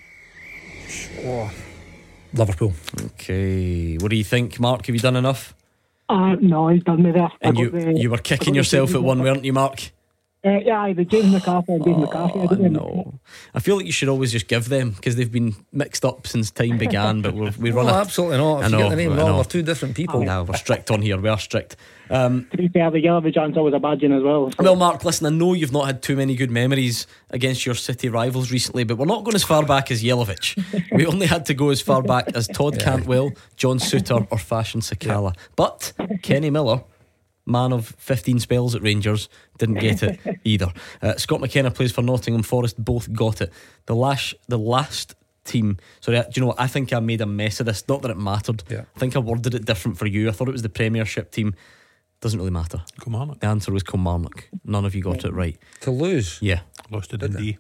K: Liverpool.
I: Okay, what do you think, Mark? Have you done enough?
S: No, he's done me there.
I: And you were kicking yourself at one, weren't you, Mark?
S: Yeah, the James McCarthy and James McCarthy. I didn't
I: know. I feel like you should always just give them, because they've been mixed up since time began. But we run
K: absolutely not. If you get the name wrong, we're two different people.
I: No, we're strict on here. We are strict.
S: To be fair, the Jelavic answer was a bad one as well.
I: Well, Mark, listen, I know you've not had too many good memories against your City rivals recently, but we're not going as far back as Jelavic. We only had to go as far back as Todd Cantwell, John Souttar, or Fashion Sakala. But Kenny Miller, man of 15 spells at Rangers, didn't get it either. Scott McKenna plays for Nottingham Forest, both got it. The last team, sorry, do you know what, I think I made a mess of this. Not that it mattered. I think I worded it different for you. I thought it was the Premiership team. Doesn't really matter.
J: Kilmarnock.
I: The answer was Kilmarnock. None of you got it right.
K: To lose?
I: Yeah.
J: Lost to Dundee.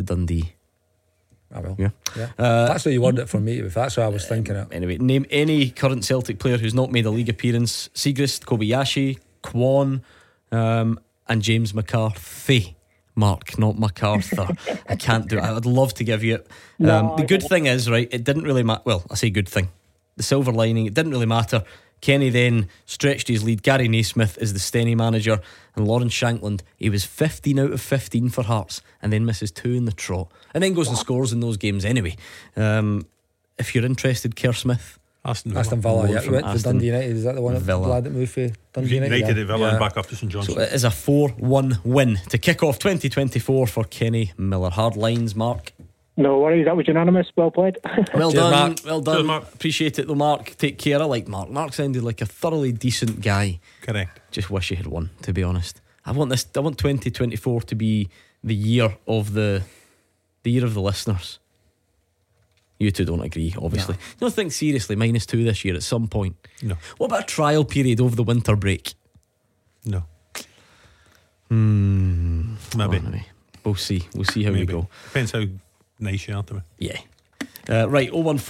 K: I will.
I: Yeah.
K: That's how you worded it for me. If that's what I was thinking it.
I: Anyway, name any current Celtic player who's not made a league appearance. Segrist, Kobayashi, Kwon, and James McCarthy. Mark, not MacArthur. I can't do it. I would love to give you it. The good thing is, right, it didn't really matter. Well, I say good thing. The silver lining, it didn't really matter. Kenny then stretched his lead. Gary Naismith is the Steny manager, and Lawrence Shanklin, he was 15 out of 15 for Hearts, and then misses 2 in the trot, and then goes and scores in those games anyway. If you're interested, Kerr Smith,
J: Aston
K: Villa, yeah. He went to Dundee United. Is that the one?
I: Villa.
K: Lad that moved for Dundee United?
J: United at Villa and back up to St Johnstone.
I: So it is a 4-1 win to kick off 2024 for Kenny Miller. Hard lines, Mark.
S: No worries, that was unanimous. Well played.
I: Well
K: Cheers,
I: done,
K: Mark.
I: well done.
J: Cheers, Mark.
I: Appreciate it though, Mark. Take care. I like Mark. Mark sounded like a thoroughly decent guy.
J: Correct.
I: Just wish he had won, to be honest. I want 2024 to be the year of the listeners. You two don't agree, obviously. No. Think seriously, -2 this year at some point.
J: No.
I: What about a trial period over the winter break?
J: No.
I: Maybe. We'll see how we go.
J: Depends how nice you are to me.
I: Yeah. Right,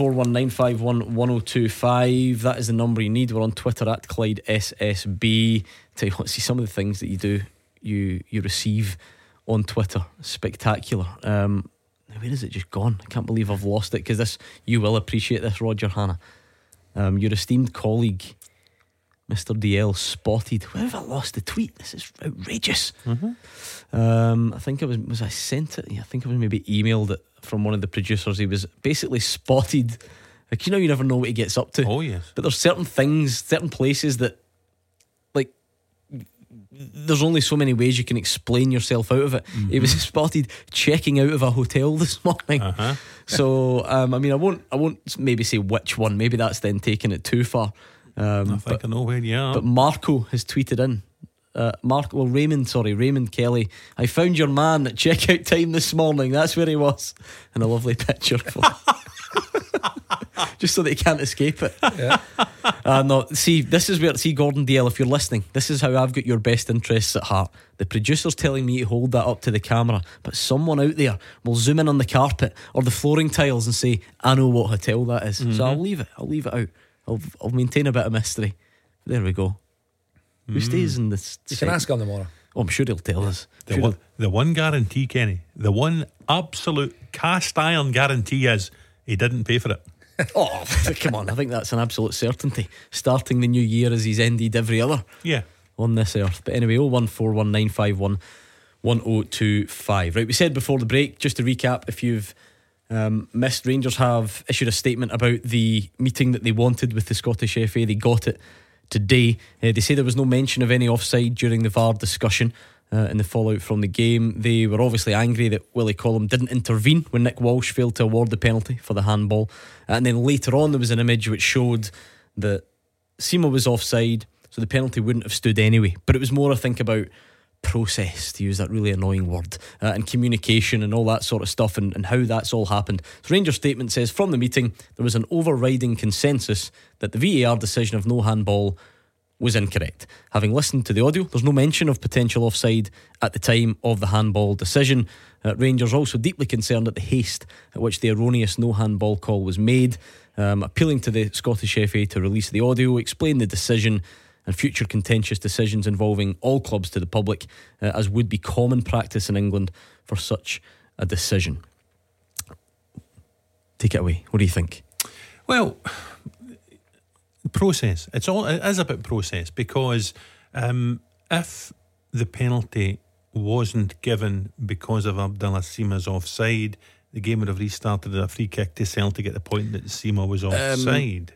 I: 01419511025. That is the number you need. We're on Twitter at Clyde SSB. Tell you what, see some of the things that you do, you receive on Twitter. Spectacular. Where is it just gone? I can't believe I've lost it, because this, you will appreciate this, Roger Hanna. Your esteemed colleague Mr. DL spotted. Where have I lost the tweet? This is outrageous. I think it was I sent it? Yeah, I think it was maybe emailed it from one of the producers. He was basically spotted. Like, you know, you never know what he gets up to.
J: Oh yes.
I: But there's certain things, certain places that, like, there's only so many ways you can explain yourself out of it. He was spotted checking out of a hotel this morning. So I mean, I won't maybe say which one. Maybe that's then taking it too far.
J: I think I know where you are.
I: But Marco has tweeted in. Raymond Kelly. I found your man at checkout time this morning. That's where he was. And a lovely picture for just so that he can't escape it. No, see, this is where, see, Gordon DL, if you're listening, this is how I've got your best interests at heart. The producer's telling me to hold that up to the camera, but someone out there will zoom in on the carpet or the flooring tiles and say, I know what hotel that is. So I'll leave it out. I'll maintain a bit of mystery. There we go. Who stays in this?
K: You can ask him tomorrow.
I: Oh, I'm sure he'll tell us.
J: The one guarantee, Kenny, the one absolute cast iron guarantee is he didn't pay for it.
I: Oh, come on. I think that's an absolute certainty. Starting the new year as he's ended every other on this earth. But anyway, 01419511025. Right, we said before the break, just to recap, if you've missed, Rangers have issued a statement about the meeting that they wanted with the Scottish FA. They got it today. They say there was no mention of any offside during the VAR discussion in the fallout from the game. They were obviously angry that Willie Collum didn't intervene when Nick Walsh failed to award the penalty for the handball. And then later on there was an image which showed that Sima was offside, so the penalty wouldn't have stood anyway. But it was more, I think, about process, to use that really annoying word, and communication and all that sort of stuff, and how that's all happened. The Rangers statement says, from the meeting there was an overriding consensus that the VAR decision of no handball was incorrect. Having listened to the audio, there's no mention of potential offside at the time of the handball decision. Rangers also deeply concerned at the haste at which the erroneous no handball call was made, appealing to the Scottish FA to release the audio, explain the decision and future contentious decisions involving all clubs to the public, as would be common practice in England for such a decision. Take it away. What do you think?
J: Well, process. It is about process, because if the penalty wasn't given because of Abdallah Sima's offside, the game would have restarted with a free kick to Celtic at the point that Sima was offside.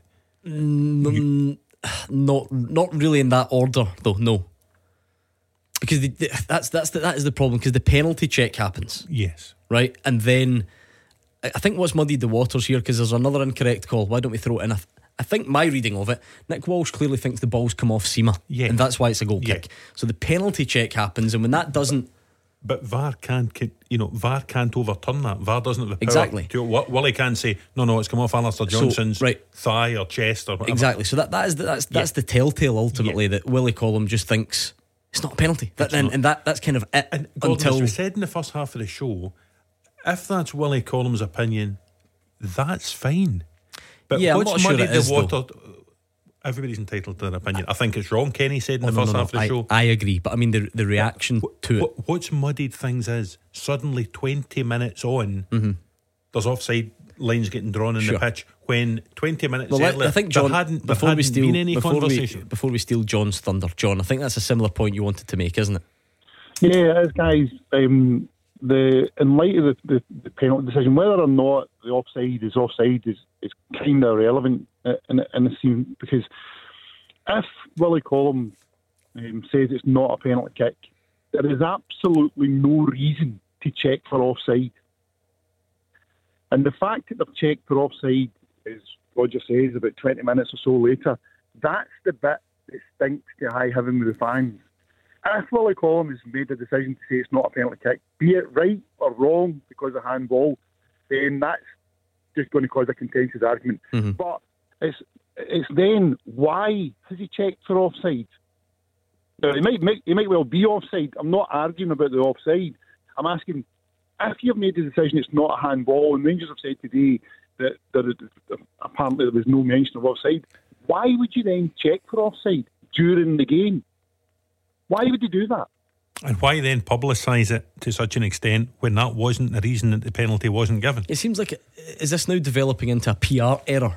I: Not really in that order, though. No, because that is the problem. Because the penalty check happens,
J: yes,
I: right, and then I think what's muddied the waters here, because there's another incorrect call. Why don't we throw it in? I think my reading of it, Nick Walsh clearly thinks the ball's come off Sima, and that's why it's a goal kick. So the penalty check happens, and when that doesn't,
J: but VAR can't overturn that. VAR doesn't have the power. Willie can't say no, it's come off Alistair Johnson's thigh or chest or whatever.
I: Exactly. So that's the telltale ultimately, that Willie Collum just thinks it's not a penalty. That's kind of it.
J: And Gordon, as we said in the first half of the show, if that's Willie Collum's opinion, that's fine. But
I: I'm not sure it is,
J: though. Everybody's entitled to their opinion. I think it's wrong, Kenny said in the first half of the show.
I: I agree, but I mean the reaction to it.
J: What's muddied things is suddenly 20 minutes on, there's offside lines getting drawn in the pitch, when 20 minutes earlier, I think, John, before we
I: steal John's thunder, John, I think that's a similar point you wanted to make, isn't it?
L: Yeah, it is, guys. In light of the penalty decision, whether or not the offside is kind of irrelevant in the scene, because if Willie Collum says it's not a penalty kick, there is absolutely no reason to check for offside. And the fact that they've checked for offside, as Roger says, about 20 minutes or so later, that's the bit that stinks to high heaven with the fans. If Willie Collum has made the decision to say it's not a penalty kick, be it right or wrong because of handball, then that's just going to cause a contentious argument. But it's then, why has he checked for offside? Now, he might well be offside. I'm not arguing about the offside.
N: I'm asking, if you've made the decision it's not a handball, and Rangers have said today that apparently there was no mention of offside, why would you then check for offside during the game? Why would you do that?
J: And why then publicise it to such an extent when that wasn't the reason that the penalty wasn't given?
I: It seems like, is this now developing into a PR error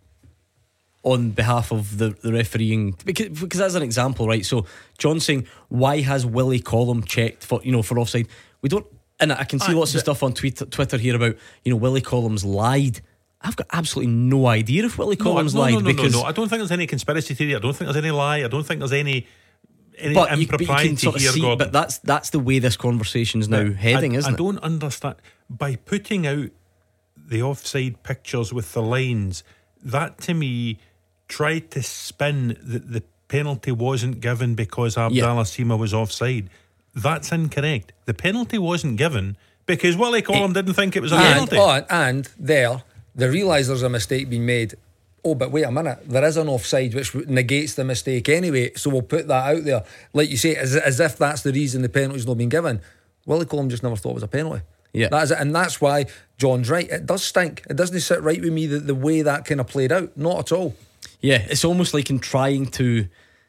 I: on behalf of the refereeing? Because that's an example, right? So John's saying, why has Willie Collum checked for offside? We don't, and I can see lots of stuff on Twitter here about Willie Collum's lied. I've got absolutely no idea if Willie Collum's lied.
J: No. I don't think there's any conspiracy theory. I don't think there's any lie. I don't think there's any impropriety
I: but you can sort of
J: here,
I: see,
J: Gordon.
I: But that's the way this conversation's now heading, isn't it?
J: I don't understand. By putting out the offside pictures with the lines, that to me tried to spin that the penalty wasn't given because Abdallah Sima was offside. That's incorrect. The penalty wasn't given because Willie Collum didn't think it was a penalty.
K: And they realise there's a mistake being made. Oh, but wait a minute, there is an offside which negates the mistake anyway, so we'll put that out there. Like you say, as if that's the reason the penalty's not been given. Willie Collum just never thought it was a penalty.
I: Yeah.
K: That is it, and that's why John's right. It does stink. It doesn't sit right with me the way that kind of played out. Not at all.
I: Yeah, it's almost like in trying to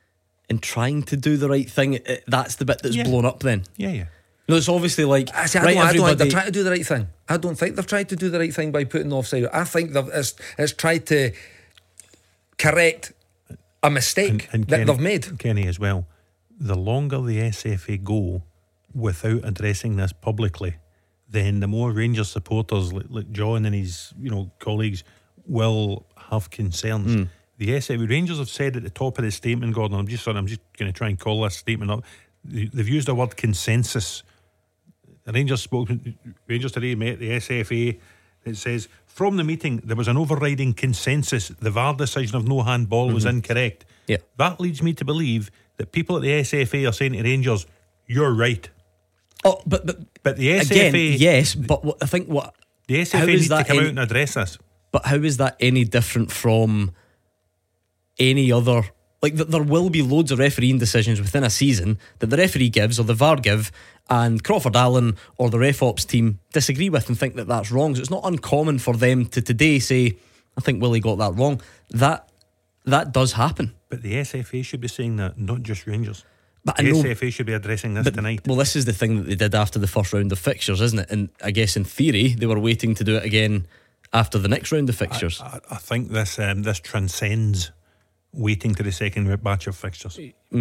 I: do the right thing, that's the bit that's blown up then.
J: Yeah.
I: No, it's obviously like
K: I don't think they're trying to do the right thing. I don't think they've tried to do the right thing by putting the offside. I think it's tried to correct a mistake that they've made.
J: Kenny, as well, the longer the SFA go without addressing this publicly, then the more Rangers supporters like John and his colleagues will have concerns. The SFA Rangers have said at the top of the statement, Gordon, I'm just going to try and call this statement up. They've used the word consensus. The Rangers today met the SFA. It says, from the meeting, there was an overriding consensus. The VAR decision of no handball was incorrect.
I: Yeah.
J: That leads me to believe that people at the SFA are saying to Rangers, you're right.
I: Oh, but
J: the SFA...
I: Again, yes, but I think
J: the SFA needs to come out and address this.
I: But how is that any different from any other... Like, there will be loads of refereeing decisions within a season that the referee gives or the VAR give, and Crawford Allen or the ref ops team disagree with and think that that's wrong. So it's not uncommon for them to today say, I think Willie got that wrong. That does happen.
J: But the SFA should be saying that, not just Rangers.
I: But
J: the SFA should be addressing this tonight.
I: Well, this is the thing that they did after the first round of fixtures, isn't it? And I guess in theory they were waiting to do it again after the next round of fixtures.
J: I think this transcends waiting to the second batch of fixtures.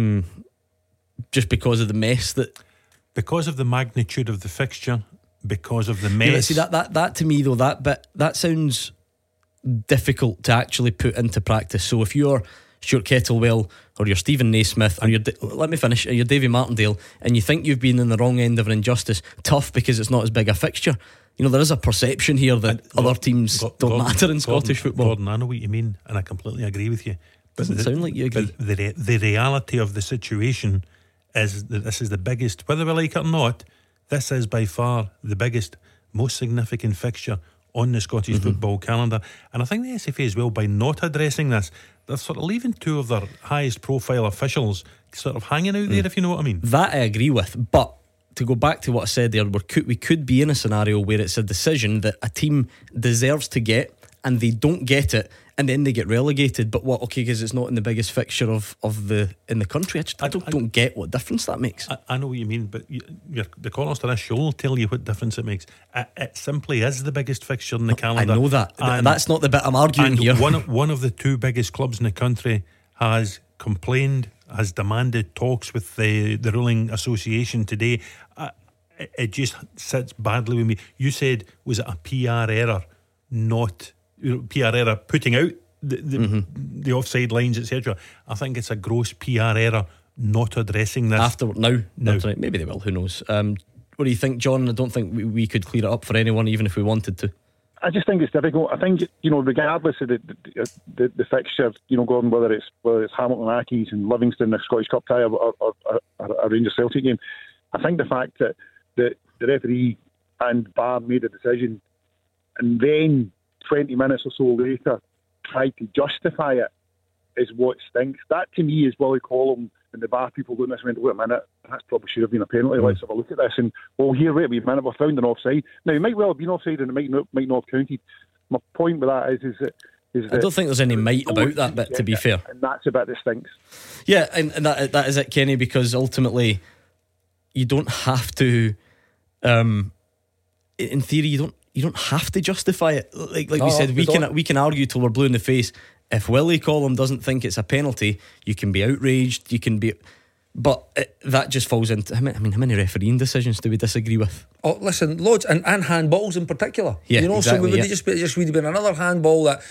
I: Just because of the mess
J: because of the magnitude of the fixture, because of the mess.
I: Yeah, see that to me though, that sounds difficult to actually put into practice. So if you're Stuart Kettlewell or you're Stephen Naismith or you're Davy Martindale and you think you've been in the wrong end of an injustice, tough because it's not as big a fixture. There is a perception here that other teams don't matter in Scottish football.
J: Gordon, I know what you mean, and I completely agree with you.
I: Doesn't sound like you agree.
J: But the reality of the situation is that this is the biggest, whether we like it or not, this is by far the biggest, most significant fixture on the Scottish football calendar. And I think the SFA as well, by not addressing this, they're sort of leaving two of their highest profile officials sort of hanging out there, if you know what I mean.
I: That I agree with, but to go back to what I said there, we could be in a scenario where it's a decision that a team deserves to get and they don't get it, and then they get relegated. But because it's not in the biggest fixture in the country. I don't get what difference that makes.
J: I know what you mean, but the callers to this show will tell you what difference it makes. It simply is the biggest fixture in the calendar.
I: I know that, and that's not the bit I'm arguing here.
J: One of the two biggest clubs in the country has complained, has demanded talks with the ruling association today. It just sits badly with me. You said, was it a PR error? Not PR error putting out the offside lines, etc. I think it's a gross PR error not addressing this
I: after now. That's right. Maybe they will. Who knows? What do you think, John? I don't think we could clear it up for anyone, even if we wanted to.
N: I just think it's difficult. I think regardless of the fixture, Gordon, whether it's Hamilton Accies and Livingston, the Scottish Cup tie, or a Rangers Celtic game, I think the fact that the referee and VAR made a decision and then 20 minutes or so later tried to justify it is what stinks. That to me is Willie Collum and the bar people going this went, wait a minute, that probably should have been a penalty. Let's have a look at this. And here, wait a minute, we found an offside. Now it might well have been offside, and it might not have counted. My point with that is that
I: I don't think there's any might about that bit, to be fair.
N: And that's a bit that stinks.
I: Yeah, and that is it, Kenny, because ultimately you don't have to. In theory, you don't have to justify it. Like we said, we can argue till we're blue in the face. If Willie Collum doesn't think it's a penalty, you can be outraged. You can be, but that just falls into. I mean, how many refereeing decisions do we disagree with?
K: Oh, listen, loads, and handballs in particular.
I: Yeah,
K: you know,
I: exactly,
K: so it just would have been another handball that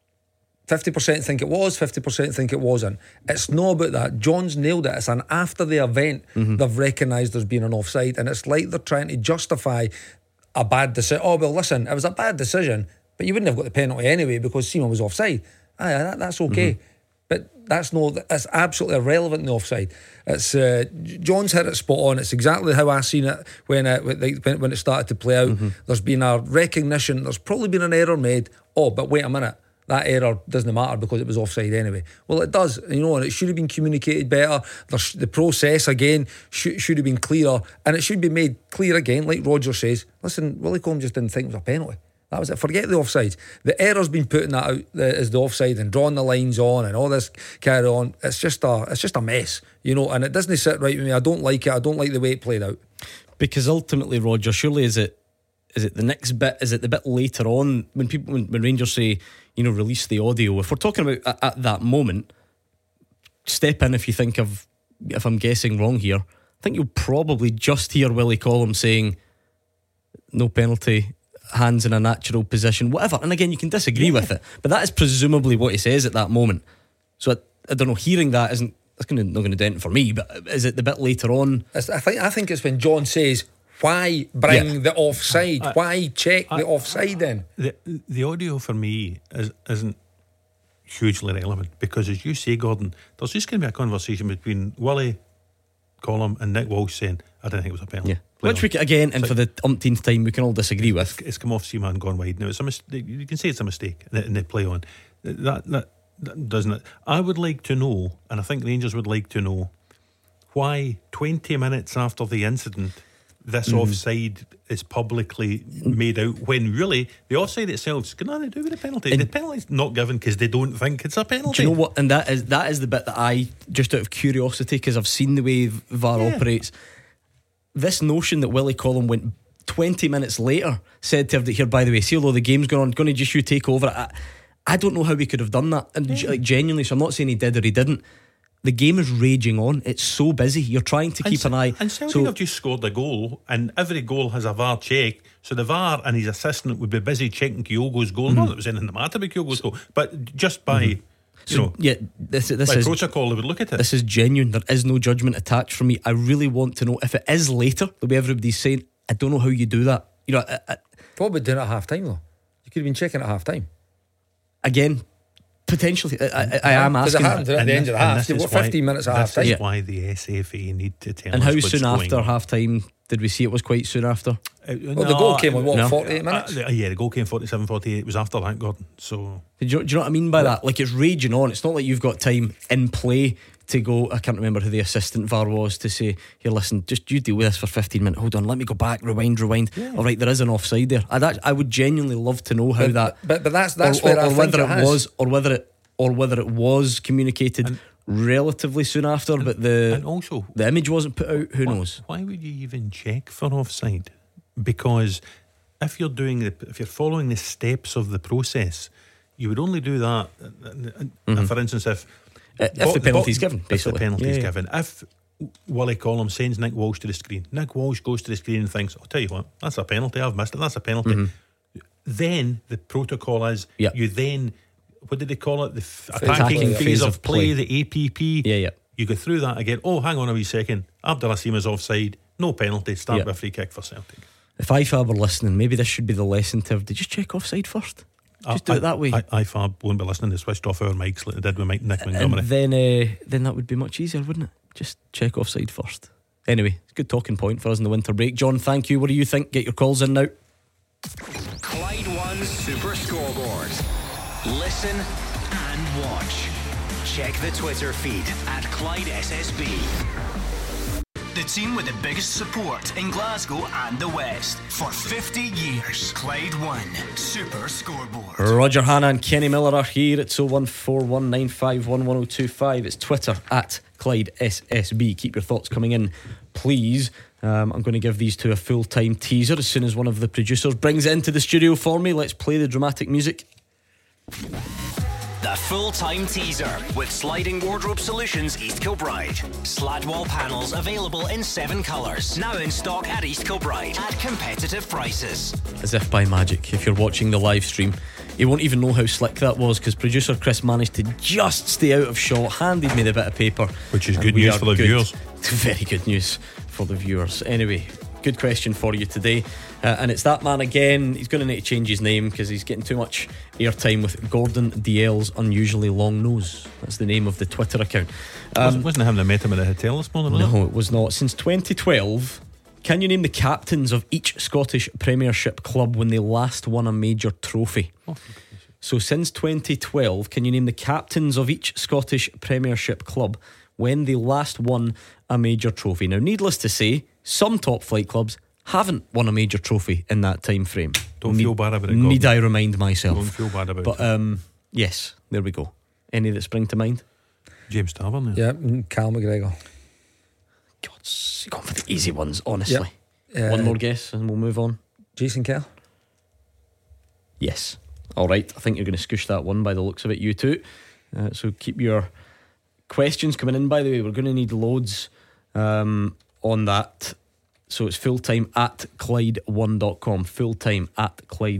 K: 50% think it was, 50% think it wasn't. It's not about that. John's nailed it. It's an after the event they've recognised there's been an offside, and it's like they're trying to justify a bad decision. Oh well, listen, it was a bad decision, but you wouldn't have got the penalty anyway because Seaman was offside. That's okay. But that's absolutely irrelevant in the offside. It's John's hit it spot on. It's exactly how I seen it when it started to play out. There's been a recognition. There's probably been an error made. Oh, but wait a minute. That error doesn't matter because it was offside anyway. Well, it does, and it should have been communicated better. The process again should have been clearer, and it should be made clear again, like Roger says. Listen, Willie Collum just didn't think it was a penalty. That was it. Forget the offsides. The error's been putting that out as the offside and drawing the lines on and all this carry on. It's just a mess, and it doesn't sit right with me. I don't like it. I don't like the way it played out.
I: Because ultimately, Roger, surely is it the next bit? Is it the bit later on when Rangers say, release the audio? If we're talking about at that moment, step in if you think if I'm guessing wrong here. I think you'll probably just hear Willie Collum saying no penalty, hands in a natural position, whatever. And again, you can disagree with it, but that is presumably what he says at that moment. So I don't know, hearing that not going to dent it for me, but is it the bit later on?
K: I think it's when John says, why bring the offside? Why check the offside then?
J: The audio for me isn't hugely relevant because, as you say, Gordon, there's just going to be a conversation between Willie Collum and Nick Walsh saying, I didn't think it was a penalty.
I: Yeah. Which we can, again, and for the umpteenth time, we can all disagree with.
J: It's come off Seaman gone wide. Now, it's a mistake. You can say it's a mistake in the play on. That doesn't it? I would like to know, and I think Rangers would like to know, why 20 minutes after the incident this offside is publicly made out when really the offside itself's got nothing to do with the penalty. The penalty's not given because they don't think it's a penalty.
I: Do you know what? And that is the bit that I, just out of curiosity, because I've seen the way VAR operates, this notion that Willie Collum went 20 minutes later, said to everybody, here, by the way, see, although the game's going on, going to just you take over. I don't know how we could have done that, and genuinely, so I'm not saying he did or he didn't. The game is raging on. It's so busy. You're trying to keep an eye.
J: And Celtic have just scored a goal, and every goal has a VAR check. So the VAR and his assistant would be busy checking Kyogo's goal. Not that it was anything the matter with Kyogo's goal, but just by
I: this
J: by
I: is
J: protocol, they would look at it.
I: This is genuine. There is no judgment attached from me. I really want to know if it is later. The way everybody's saying, I don't know how you do that.
K: What would do it at half time though? You could have been checking at half time.
I: Again, potentially, I am asking.
K: Because it happened at the end of the half. You've got 15 minutes at half time.
J: This is why the SFA need to tell
I: us. And how soon after
J: on.
I: half time did we see it was quite soon after?
K: The goal came on 48 minutes?
J: The goal came 47, 48. It was after that, Gordon. So
I: do you know what I mean by that? Like, it's raging on. It's not like you've got time in play to go. I can't remember who the assistant VAR was to say, here, listen, just you deal with this for 15 minutes. Hold on, let me go back, rewind.
K: Yeah.
I: All right, there is an offside there. I would genuinely love to know how
K: But that's where I think it has.
I: Whether it was communicated relatively soon after, but the image wasn't put out. Who knows?
J: Why would you even check for offside? Because if you're following the steps of the process, you would only do that. For instance, if
I: the penalty's given, basically.
J: If the penalty's given. If Willie Collum sends Nick Walsh to the screen, Nick Walsh goes to the screen and thinks, I'll tell you what, that's a penalty. I've missed it. That's a penalty. Then the protocol is you then. What did they call it? The attacking phase of play, the APP. You go through that again. Oh, hang on a wee second. Abdallah Sima's offside. No penalty. Start with a free kick for Celtic.
I: If IFAB were listening, maybe this should be the lesson to everybody. Just check offside first. Just do it that way.
J: IFAB won't be listening. They switched off our mics like they did with Nick Montgomery.
I: And then that would be much easier, wouldn't it? Just check offside first. Anyway, it's a good talking point for us in the winter break. John, thank you. What do you think? Get your calls in now.
G: Clyde One Super Scoreboard. Listen and watch. Check the Twitter feed at Clyde SSB.
T: The team with the biggest support in Glasgow and the West for 50 years. Clyde One Super Scoreboard.
I: Roger Hanna and Kenny Miller are here. It's 01419511025. It's Twitter at Clyde SSB. Keep your thoughts coming in, please. I'm going to give these two a full-time teaser as soon as one of the producers brings it into the studio for me. Let's play the dramatic music.
G: The full-time teaser with Sliding Wardrobe Solutions East Kilbride. Slat wall panels available in 7 colours. Now in stock at East Kilbride at competitive prices.
I: As if by magic, if you're watching the live stream, you won't even know how slick that was, because producer Chris managed to just stay out of shot, handed me the bit of paper,
J: which is good news for the viewers.
I: Very good news for the viewers. Anyway, good question for you today, and it's that man again. He's going to need to change his name because he's getting too much airtime with Gordon DL's unusually long nose. That's the name of the Twitter account.
J: Wasn't him that met him at the hotel this morning?
I: No, it was not. Since 2012, can you name the captains of each Scottish Premiership club when they last won a major trophy? So since 2012, can you name the captains of each Scottish Premiership club when they last won a major trophy? Now, needless to say, some top flight clubs haven't won a major trophy in that time frame.
J: Don't feel bad about it,
I: Need I remind myself?
J: Don't feel bad about
I: it. But yes, there we go. Any that spring to mind?
J: James Tavernier.
K: Yeah, Cal McGregor.
I: God, you're going for the easy ones, honestly.
K: Yep.
I: One more guess and we'll move on.
K: Jason Kerr.
I: Yes. Alright, I think you're going to scoosh that one by the looks of it, you two. So keep your questions coming in, by the way. We're going to need loads on that. So it's fulltime at Clyde1.com. Fulltime at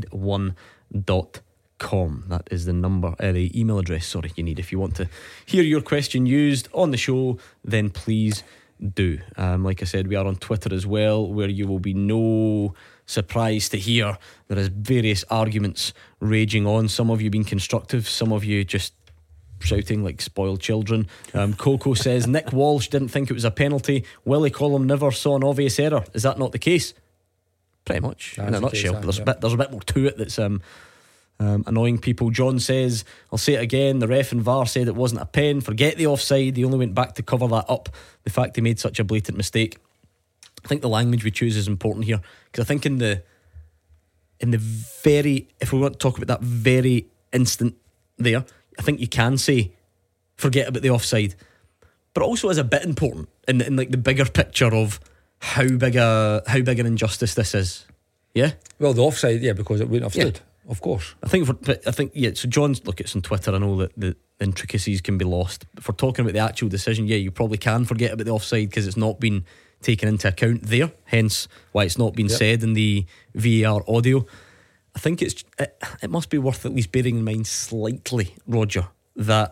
I: Clyde1.com. That is the number, the email address, sorry, you need. If you want to hear your question used on the show, then please do. Like I said, we are on Twitter as well, where you will be no surprised to hear there is various arguments raging on. Some of you being constructive, some of you just shouting like spoiled children. Coco says Nick Walsh didn't think it was a penalty. Willie Collum never saw an obvious error. Is that not the case? Pretty much, in a nutshell. But there's a bit more to it that's annoying people. John says, I'll say it again, the ref and VAR said it wasn't a pen. Forget the offside, they only went back to cover that up. The fact they made such a blatant mistake. I think the language we choose is important here, because I think in the very, if we want to talk about that very instant there, I think you can say forget about the offside, but also as a bit important in like the bigger picture of how big an injustice this is. Yeah.
K: Well, the offside, because it wouldn't have stood. Of course.
I: I think so John's, look, it's on Twitter. I know that the intricacies can be lost. If we're talking about the actual decision, you probably can forget about the offside because it's not been taken into account there, hence why it's not been said in the VAR audio. I think it must be worth at least bearing in mind slightly, Roger, that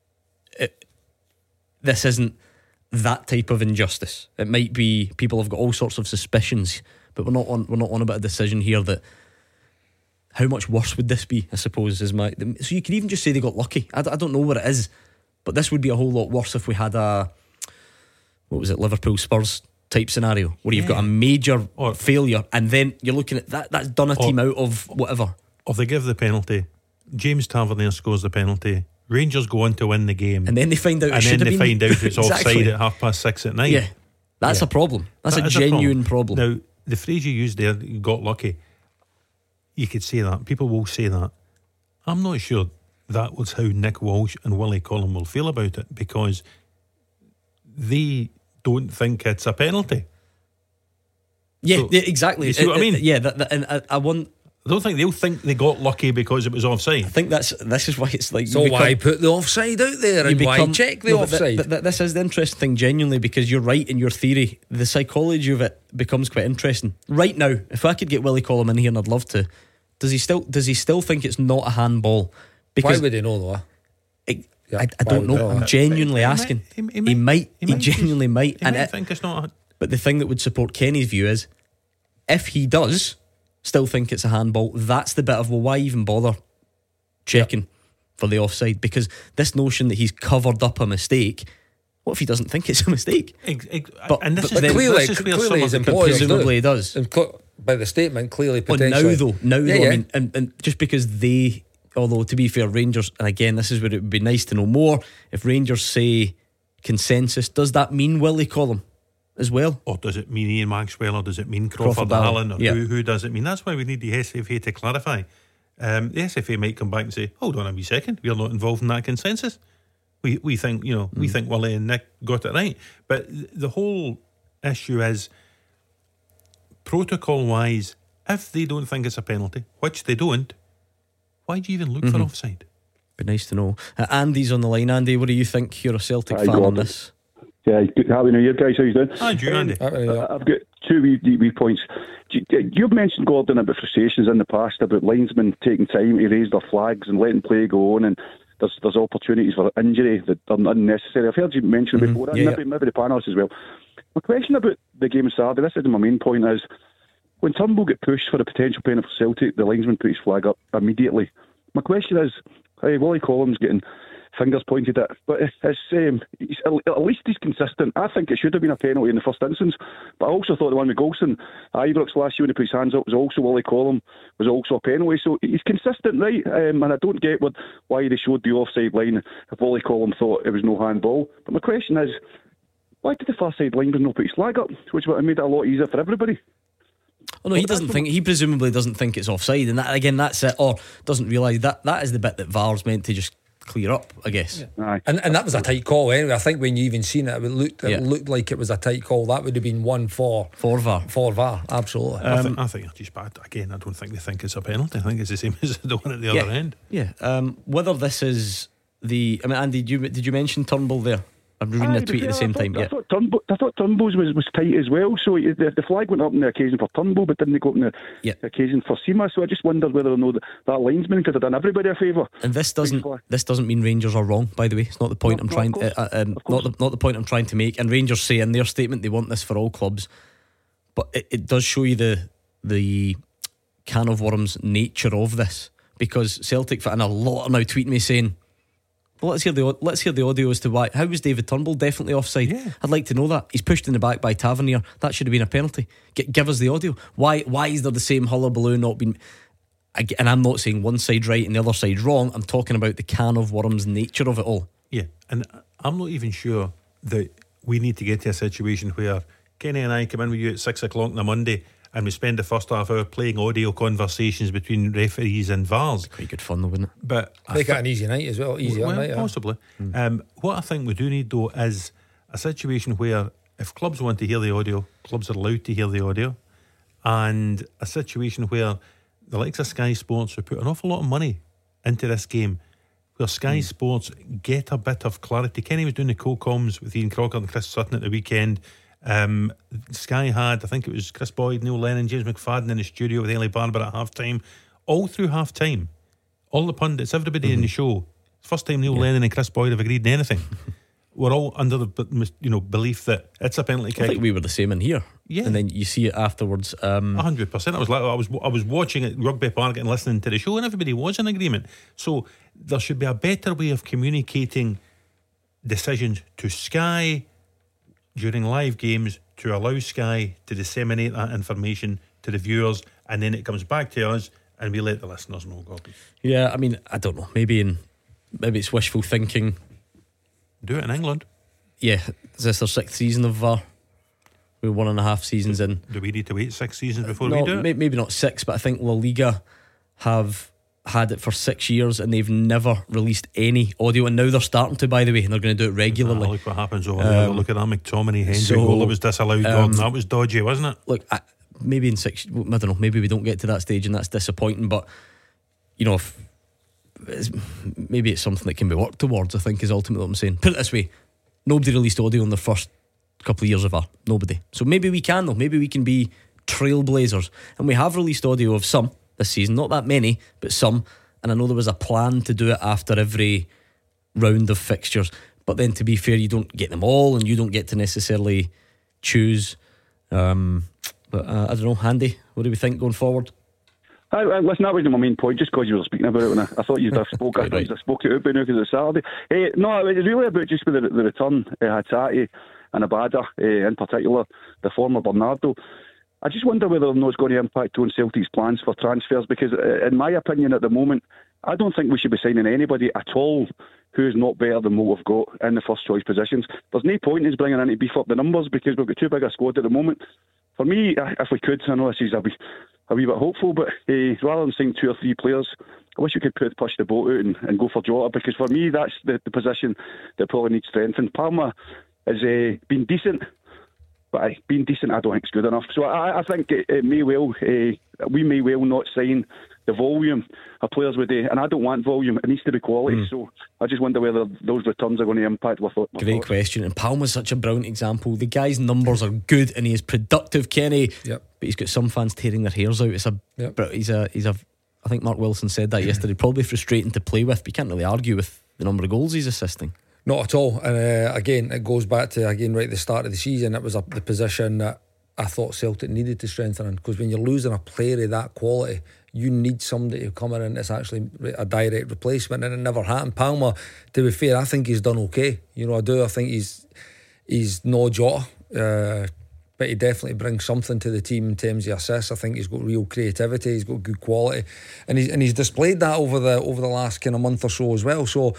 I: this isn't that type of injustice. It might be people have got all sorts of suspicions, but we're not on about a decision here that how much worse would this be, I suppose, is my. So you could even just say they got lucky. I don't know what it is, but this would be a whole lot worse if we had Liverpool Spurs type scenario where you've got a major failure and then you're looking at that's done a team out of whatever.
J: Or they give the penalty, James Tavernier scores the penalty, Rangers go on to win the game,
I: and then they find out
J: it's offside at 6:30 at night.
I: Yeah, that's a problem. That's a genuine problem.
J: Now, the phrase you used there, you got lucky, you could say that, people will say that. I'm not sure that was how Nick Walsh and Willie Collum will feel about it, because they don't think it's a penalty.
I: Exactly.
J: You see what I mean?
I: And I
J: don't think they'll think they got lucky because it was offside.
I: I think this is why it's like.
K: So why put the offside out there and why check the offside?
I: But this is the interesting thing, genuinely, because you're right in your theory. The psychology of it becomes quite interesting. Right now, if I could get Willie Collum in here, and I'd love to, does he still think it's not a handball?
K: Because why would he know though?
I: I don't know. I'm genuinely asking. He might. He genuinely might.
J: He might think it's not.
I: But the thing that would support Kenny's view is, if he does still think it's a handball, that's the bit of, well, why even bother checking for the offside? Because this notion that he's covered up a mistake, what if he doesn't think it's a mistake?
J: But clearly his employer
I: presumably does.
K: By the statement, clearly potentially.
I: Now though, I mean, and just because they although to be fair, Rangers, and again, this is where it would be nice to know more. If Rangers say consensus, does that mean Willie Collum as well?
J: Or does it mean Ian Maxwell, or does it mean Crawford Allen, or who does it mean? That's why we need the SFA to clarify. The SFA might come back and say, hold on a wee second, we're not involved in that consensus. We think, we think Willie and Nick got it right. But the whole issue is, protocol wise, if they don't think it's a penalty, which they don't, why do you even look for offside?
I: Be nice to know. Andy's on the line. Andy, what do you think? You're a Celtic fan on this.
U: Yeah, happy New Year, guys. How you doing?
J: Hi, Andy.
U: I've got two wee points. You've mentioned, Gordon, about frustrations in the past about linesmen taking time to raise their flags and letting play go on, and there's opportunities for injury that are unnecessary. I've heard you mention before, maybe the panelists as well. My question about the game on Saturday, this is my main point, is when Turnbull get pushed for a potential penalty for Celtic, the linesman put his flag up immediately. My question is, Willie Collum's getting fingers pointed at, but at least he's consistent. I think it should have been a penalty in the first instance, but I also thought the one with Golson, Ibrox last year when he put his hands up, was also Willie Collum, was also a penalty. So he's consistent, right? And I don't get why they showed the offside line if Willie Collum thought it was no handball. But my question is, why did the far side lineman not put his flag up, which would have made it a lot easier for everybody?
I: Oh no, he presumably doesn't think it's offside, and that, again, that's it, or doesn't realise that is the bit that VAR's meant to just clear up, I guess.
U: Yeah.
K: And that was a tight call anyway. I think when you even seen it, it looked like it was a tight call. That would have been one for VAR, absolutely.
J: I think it's just bad. Again, I don't think they think it's a penalty. I think it's the same as the one at the other end.
I: Yeah. Whether this is Andy, did you mention Turnbull there? I'm reading a tweet at the same time.
U: I thought Turnbull's was tight as well. So the flag went up on the occasion for Turnbull, but didn't go up on the occasion for Sima. So I just wondered whether or not that linesman could have done everybody a favour.
I: And this doesn't mean Rangers are wrong, by the way. It's not the point not the point I'm trying to make. And Rangers say in their statement they want this for all clubs, but it does show you the can of worms nature of this, because Celtic, and a lot are now tweeting me saying, well, let's hear the audio as to why. How was David Turnbull definitely offside? I'd like to know that. He's pushed in the back by Tavernier. That should have been a penalty. Give us the audio. Why is there the same hullabaloo not been? And I'm not saying one side right and the other side wrong. I'm talking about the can of worms nature of it all.
J: Yeah, and I'm not even sure that we need to get to a situation where Kenny and I come in with you at 6 o'clock on a Monday and we spend the first half hour playing audio conversations between referees and VARs.
I: Quite good fun though, wouldn't it?
J: But
K: make it an easy night as well.
J: Possibly. What I think we do need though is a situation where if clubs want to hear the audio, clubs are allowed to hear the audio, and a situation where the likes of Sky Sports, who put an awful lot of money into this game, where Sky Sports get a bit of clarity. Kenny was doing the co-coms with Ian Crocker and Chris Sutton at the weekend. Sky had, I think it was Chris Boyd, Neil Lennon, James McFadden in the studio with Ellie Barber at half time. All through half time, all the pundits, everybody in the show, first time Neil Lennon and Chris Boyd have agreed on anything. We're all under the belief that it's a penalty kick.
I: I think we were the same in here. Yeah. And then you see it afterwards.
J: 100%. I was watching at Rugby Park and listening to the show, and everybody was in agreement. So there should be a better way of communicating decisions to Sky during live games, to allow Sky to disseminate that information to the viewers, and then it comes back to us and we let the listeners know, Gordon.
I: Yeah, I mean, I don't know, maybe it's wishful thinking.
J: Do it in England.
I: Yeah, is this their 6th season of VAR? We're 1.5 seasons in.
J: Do we need to wait 6 seasons before we do it?
I: Maybe not 6, but I think La Liga have had it for 6 years and they've never released any audio, and now they're starting to, by the way, and they're going to do it regularly.
J: Look what happens over there. Look at that McTominay Hendry goal that was disallowed, Gordon. That was dodgy, wasn't it?
I: Look, maybe in 6, I don't know, maybe we don't get to that stage and that's disappointing, but maybe it's something that can be worked towards, I think, is ultimately what I'm saying. Put it this way, nobody released audio in their first couple of years of VAR. Nobody. So maybe we can, though. Maybe we can be trailblazers. And we have released audio of some this season, not that many, but some. And I know there was a plan to do it after every round of fixtures, but then to be fair, you don't get them all and you don't get to necessarily choose. But I don't know, Andy, what do we think going forward?
U: Listen, that wasn't my main point, just because you were speaking about it, and I thought you'd have spoke. I thought you'd have spoke it out by now because it's Saturday. No, it was really about just with the return, Hatate and Abada, in particular, the former Bernardo. I just wonder whether or not it's going to impact on Celtic's plans for transfers, because in my opinion at the moment, I don't think we should be signing anybody at all who's not better than what we've got in the first choice positions. There's no point in us bringing in to beef up the numbers because we've got too big a squad at the moment. For me, if we could, I know this is a wee bit hopeful, but rather than signing 2 or 3 players, I wish we could push the boat out and go for Jota, because for me that's the position that probably needs strengthening. Palmer has been decent, but being decent I don't think is good enough. So I think it may well, we may well not sign the volume of players with and I don't want volume, it needs to be quality. So I just wonder whether those returns are going to impact my thoughts.
I: Great question. And Palmer's such a brilliant example. The guy's numbers are good and he is productive, Kenny.
K: Yep.
I: But he's got some fans tearing their hairs out. He's a I think Mark Wilson said that yesterday, probably frustrating to play with, but you can't really argue with the number of goals he's assisting.
K: Not at all. And again, it goes back to right at the start of the season, it was the position that I thought Celtic needed to strengthen in, because when you're losing a player of that quality, you need somebody to come in that's actually a direct replacement, and it never happened. Palmer, to be fair, I think he's done okay. I do. I think he's no Jota, but he definitely brings something to the team in terms of assists. I think he's got real creativity, he's got good quality, and he's displayed that over the last kind of month or so as well. So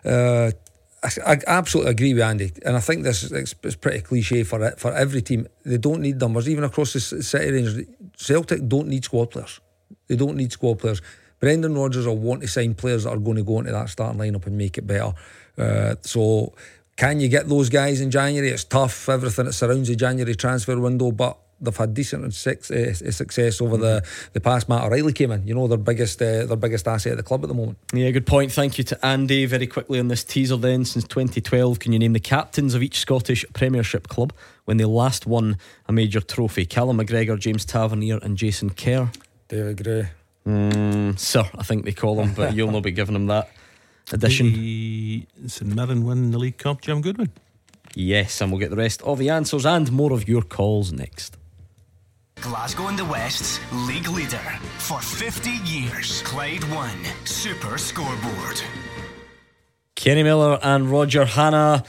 K: I absolutely agree with Andy, and I think this is pretty cliche for every team. They don't need numbers, even across the city range. Celtic don't need squad players. They don't need squad players. Brendan Rodgers will want to sign players that are going to go into that starting lineup and make it better. So can you get those guys in January? It's tough, everything that surrounds the January transfer window, but they've had decent success over the past. Matt O'Reilly came in, their biggest asset at the club at the moment.
I: Yeah, good point. Thank you to Andy. Very quickly on this teaser then, since 2012, can you name the captains of each Scottish Premiership club when they last won a major trophy? Callum McGregor, James Tavernier and Jason Kerr.
K: David Gray.
I: Sir, I think they call him, but you'll not be giving him that addition.
J: St Mirren win the League Cup, Jim Goodwin.
I: Yes, and we'll get the rest of the answers and more of your calls next.
T: Glasgow and the West's league leader for 50 years. Clyde One Super Scoreboard.
I: Kenny Miller and Roger Hanna.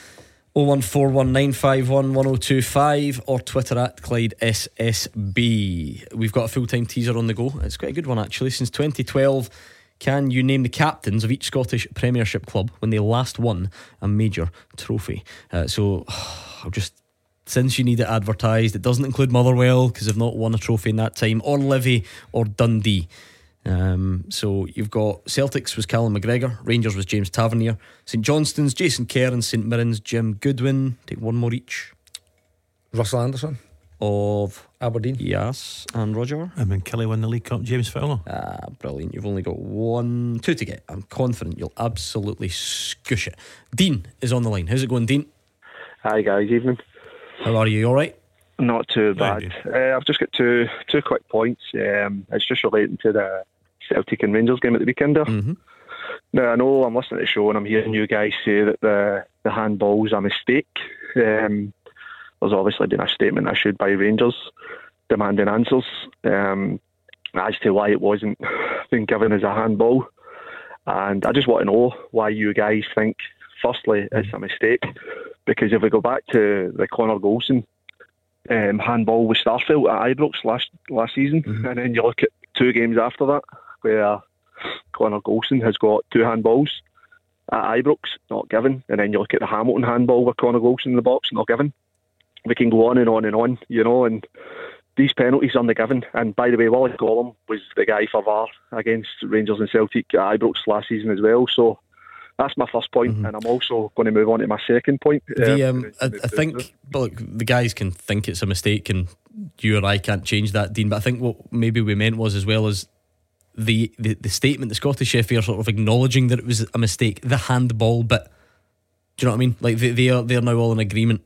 I: 01419511025 or Twitter at Clyde SSB. We've got a full-time teaser on the go. It's quite a good one actually. Since 2012, can you name the captains of each Scottish Premiership club when they last won a major trophy? So I'll just, since you need it advertised, it doesn't include Motherwell because they've not won a trophy in that time, or Livy or Dundee. So you've got Celtic's was Callum McGregor, Rangers was James Tavernier, St Johnstone's Jason Kerr, and St Mirren's Jim Goodwin. Take one more each.
K: Russell Anderson
I: of
K: Aberdeen.
I: Yes. And Roger.
J: And when Kelly won the League Cup, James Fowler.
I: Brilliant. You've only got 2 to get. I'm confident you'll absolutely scoosh it. Dean is on the line. How's it going, Dean?
B: Hi guys, evening.
I: How are you? All right?
B: Not too bad. I've just got two quick points. It's just relating to the Celtic and Rangers game at the weekend there.
I: Mm-hmm.
B: Now I know I'm listening to the show and I'm hearing you guys say that the handball's a mistake. There's obviously been a statement issued by Rangers demanding answers as to why it wasn't been given as a handball, and I just want to know why you guys think firstly it's a mistake, because if we go back to the Connor Golson handball with Starfelt at Ibrox last season, and then you look at 2 games after that where Connor Golson has got 2 handballs at Ibrox, not given, and then you look at the Hamilton handball with Connor Golson in the box, not given. We can go on and on and on, and these penalties aren't given. And by the way, Willie Gollum was the guy for VAR against Rangers and Celtic at Ibrox last season as well. So that's my first point, and I'm also going to move on to my second point.
I: I think, look, the guys can think it's a mistake, and you or I can't change that, Dean. But I think what maybe we meant was, as well as the statement, the Scottish FA are sort of acknowledging that it was a mistake. The handball bit, do you know what I mean? Like they're now all in agreement.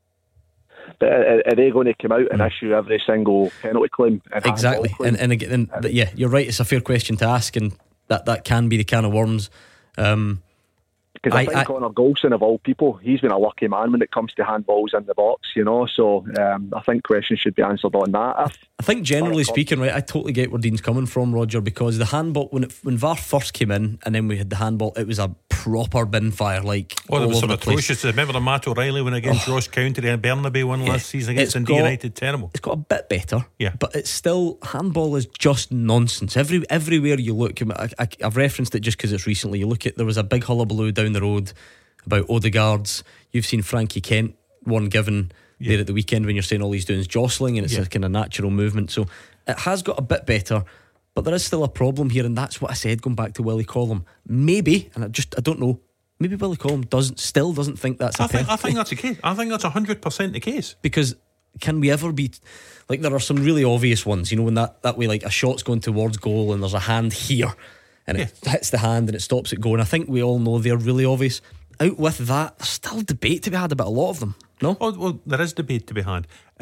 B: But are they going to come out and issue every single penalty claim?
I: Exactly, and again, yeah, you're right. It's a fair question to ask, and that can be the can of worms.
B: Because I think Connor Golson, of all people, he's been a lucky man when it comes to handballs in the box, So I think questions should be answered on that.
I: I think generally speaking, right, I totally get where Dean's coming from, Roger, because the handball, when VAR first came in and then we had the handball, it was a proper bin fire, like all
J: there was
I: over
J: some
I: the place.
J: atrocious. Remember the Matt O'Reilly when against Ross County and Burnaby won last season against Dundee United? Terrible.
I: It's got a bit better,
J: yeah,
I: but it's still, handball is just nonsense. Everywhere you look, I've referenced it just because it's recently. You look at, there was a big hullabaloo down the road about Odegaard's. You've seen Frankie Kent one given there at the weekend when you're saying all he's doing is jostling and it's a kind of natural movement. So it has got a bit better, but there is still a problem here, and that's what I said going back to Willie Collum. Maybe, and I don't know, maybe Willie Collum still doesn't think that's
J: I think that's the case. I think that's 100% the case.
I: Because can we ever be, like, there are some really obvious ones, you know, when that way, like a shot's going towards goal and there's a hand here and it hits the hand and it stops it going. I think we all know they're really obvious. Out with that, there's still debate to be had about a lot of them. No?
J: Oh, well, there is debate to be had.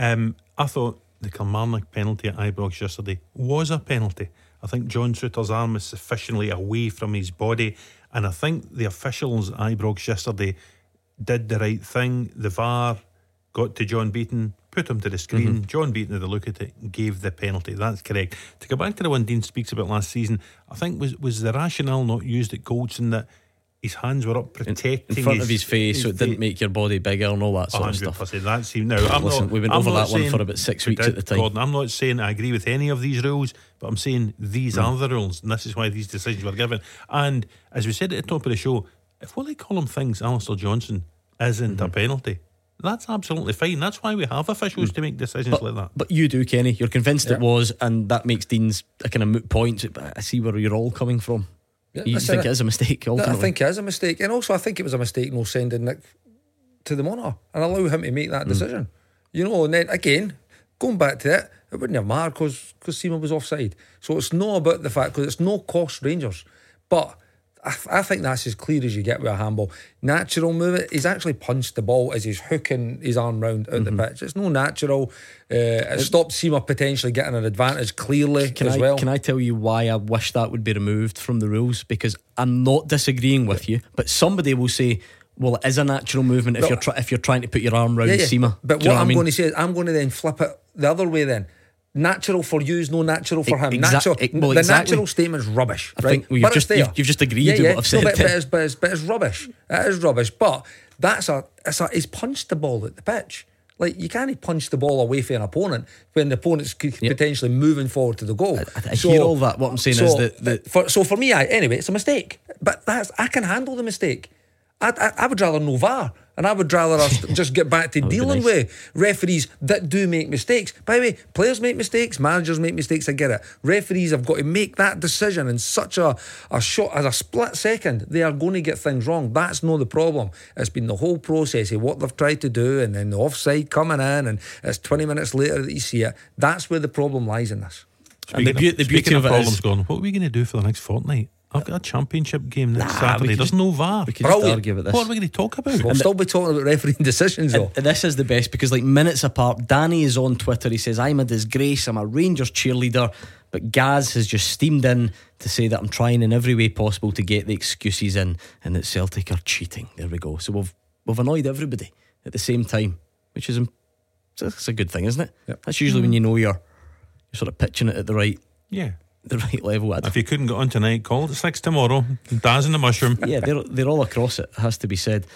J: I thought the Kilmarnock penalty at Ibrox yesterday was a penalty. I think John Souttar's arm is sufficiently away from his body, and I think the officials at Ibrox yesterday did the right thing. The VAR got to John Beaton, put him to the screen. John Beaton had a look at it, gave the penalty. That's correct. To go back to the one Dean speaks about last season, I think was the rationale not used at Goldson that his hands were up protecting
I: in front of his face, so it didn't make your body bigger and all that sort of stuff.
J: That's now.
I: We went over that one for about 6 weeks at the time.
J: Gordon, I'm not saying I agree with any of these rules, but I'm saying these are the rules, and this is why these decisions were given. And as we said at the top of the show, if Willie Collum thinks Alistair Johnson isn't a penalty, that's absolutely fine. That's why we have officials to make decisions like that.
I: But you do, Kenny. You're convinced it was, and that makes Dean's a kind of moot point. I see where you're all coming from. You think it is a mistake, ultimately?
K: I think it is a mistake, and also I think it was a mistake no sending Nick to the monitor and allow him to make that decision. You know, and then again, going back to it wouldn't have mattered because Seaman was offside. So it's not about the fact, because it's no cost Rangers, but I think that's as clear as you get with a handball. Natural movement, he's actually punched the ball as he's hooking his arm round out the pitch. It's no natural. It stopped Seaman potentially getting an advantage clearly well.
I: Can I tell you why I wish that would be removed from the rules? Because I'm not disagreeing with you, but somebody will say, well, it is a natural movement if you're trying to put your arm round Seaman.
K: But what I'm going to say is, I'm going to then flip it the other way then. Natural for you is no natural for him. The natural statement is rubbish.
I: I think you've just agreed with what I've said.
K: But it's rubbish. It is rubbish. But he's punched the ball at the pitch. Like, you can't punch the ball away from an opponent when the opponent's potentially moving forward to the goal.
I: I hear all that. What I'm saying is that
K: so for me, anyway, it's a mistake. But I can handle the mistake. I would rather no VAR, and I would rather us just get back to dealing with referees that do make mistakes. By the way, players make mistakes, managers make mistakes, I get it. Referees have got to make that decision in such a short as a split second. They are going to get things wrong. That's not the problem. It's been the whole process of what they've tried to do, and then the offside coming in, and it's 20 minutes later that you see it. That's where the problem lies in this.
J: And the beauty of it is, what are we going to do for the next fortnight? I've got a championship game next Saturday. There's no VAR.
I: We could just argue about this.
J: What are we going to talk about?
K: We'll still be talking about refereeing decisions though.
I: And this is the best, because like minutes apart, Danny is on Twitter. He says, I'm a disgrace, I'm a Rangers cheerleader, but Gaz has just steamed in to say that I'm trying in every way possible to get the excuses in, and that Celtic are cheating. There we go. So we've annoyed everybody at the same time, which is that's a good thing, isn't it?
K: Yep.
I: That's usually when you know you're sort of pitching it at the right level.
J: If you couldn't get on tonight, call it 6 tomorrow. Daz and the mushroom.
I: Yeah, they're all across it, has to be said.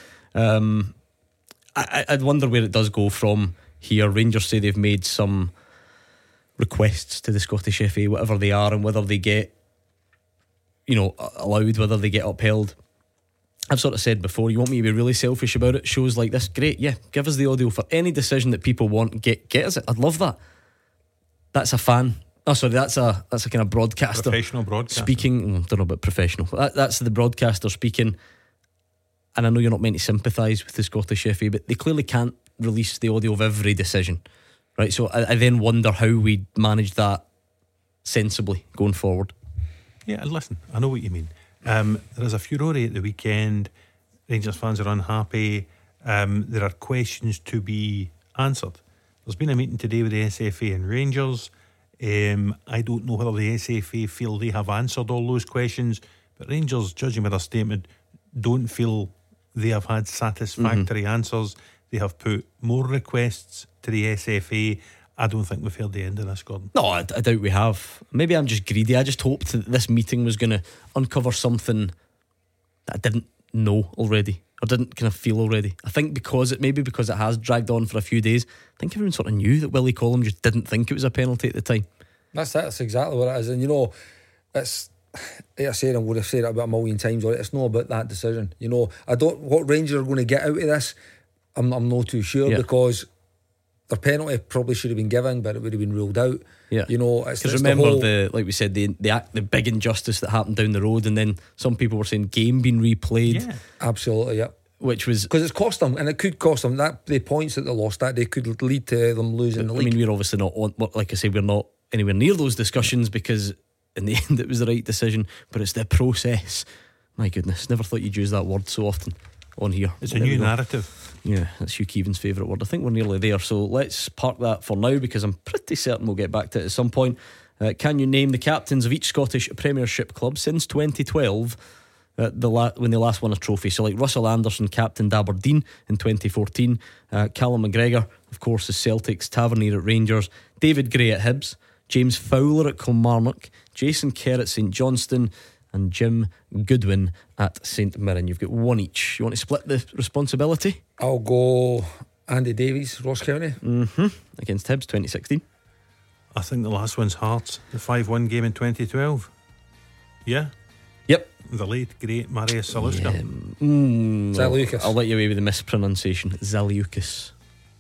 I: I'd wonder where it does go from here. Rangers say they've made some requests to the Scottish FA, whatever they are, and whether they get allowed, whether they get upheld. I've sort of said before, you want me to be really selfish about it, shows like this, great, yeah, give us the audio for any decision that people want, get us it. I'd love that. That's a fan. Oh, sorry, that's a kind of broadcaster.
J: Professional broadcaster.
I: Speaking, I don't know about professional. That's the broadcaster speaking. And I know you're not meant to sympathise with the Scottish FA, but they clearly can't release the audio of every decision. Right, so I then wonder how we manage that sensibly going forward.
J: Yeah, listen, I know what you mean. There is a furore at the weekend. Rangers fans are unhappy. There are questions to be answered. There's been a meeting today with the SFA and Rangers. I don't know whether the SFA feel they have answered all those questions, but Rangers, judging by their statement, don't feel they have had satisfactory answers. They have put more requests to the SFA, I don't think we've heard the end of this, Gordon.
I: No, I doubt we have. Maybe I'm just greedy. I just hoped that this meeting was going to uncover something that I didn't know already, or didn't kind of feel already. I think because it has dragged on for a few days, I think everyone sort of knew that Willie Collum just didn't think it was a penalty at the time.
K: That's exactly what it is. And you know, it's, like I said, I would have said it about a million times already, it's not about that decision. You know, what Rangers are going to get out of this, I'm not too sure, because their penalty probably should have been given, but it would have been ruled out.
I: Yeah,
K: you know, because
I: remember like we said, the big injustice that happened down the road, and then some people were saying game being replayed.
K: Yeah, absolutely, yeah.
I: Which was
K: because it's cost them, and it could cost them that the points that they lost. That they could lead to them losing the league.
I: I mean, we're obviously not on, like I say, we're not anywhere near those discussions because in the end it was the right decision. But it's the process. My goodness, never thought you'd use that word so often on here.
J: It's a new narrative.
I: Yeah, that's Hugh Keevan's favourite word. I think we're nearly there, so let's park that for now because I'm pretty certain we'll get back to it at some point. Can you name the captains of each Scottish Premiership club since 2012 when they last won a trophy? So like Russell Anderson captained Aberdeen in 2014, Callum McGregor of course is Celtic's Tavernier at Rangers, David Gray at Hibs, James Fowler at Kilmarnock, Jason Kerr at St Johnstone, and Jim Goodwin at St Mirren. You've got one each. You want to split the responsibility?
K: I'll go Andy Davies, Ross County.
I: Against Hibs 2016.
J: I think the last one's Hearts, the 5-1 game in 2012. Yeah?
I: Yep.
J: The late great Marius Zaluska.
K: Zaliukas.
I: I'll let you away with the mispronunciation. Zaliukas.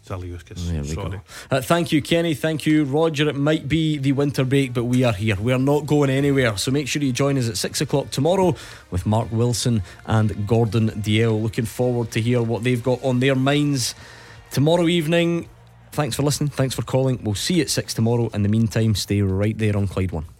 J: There we
I: go. Thank you, Kenny. Thank you, Roger. It might be the winter break, but we are here. We are not going anywhere. So make sure you join us at 6 o'clock tomorrow with Mark Wilson and Gordon Dalziel. Looking forward to hear what they've got on their minds tomorrow evening. Thanks for listening. Thanks for calling. We'll see you at 6 tomorrow. In the meantime, stay right there on Clyde One.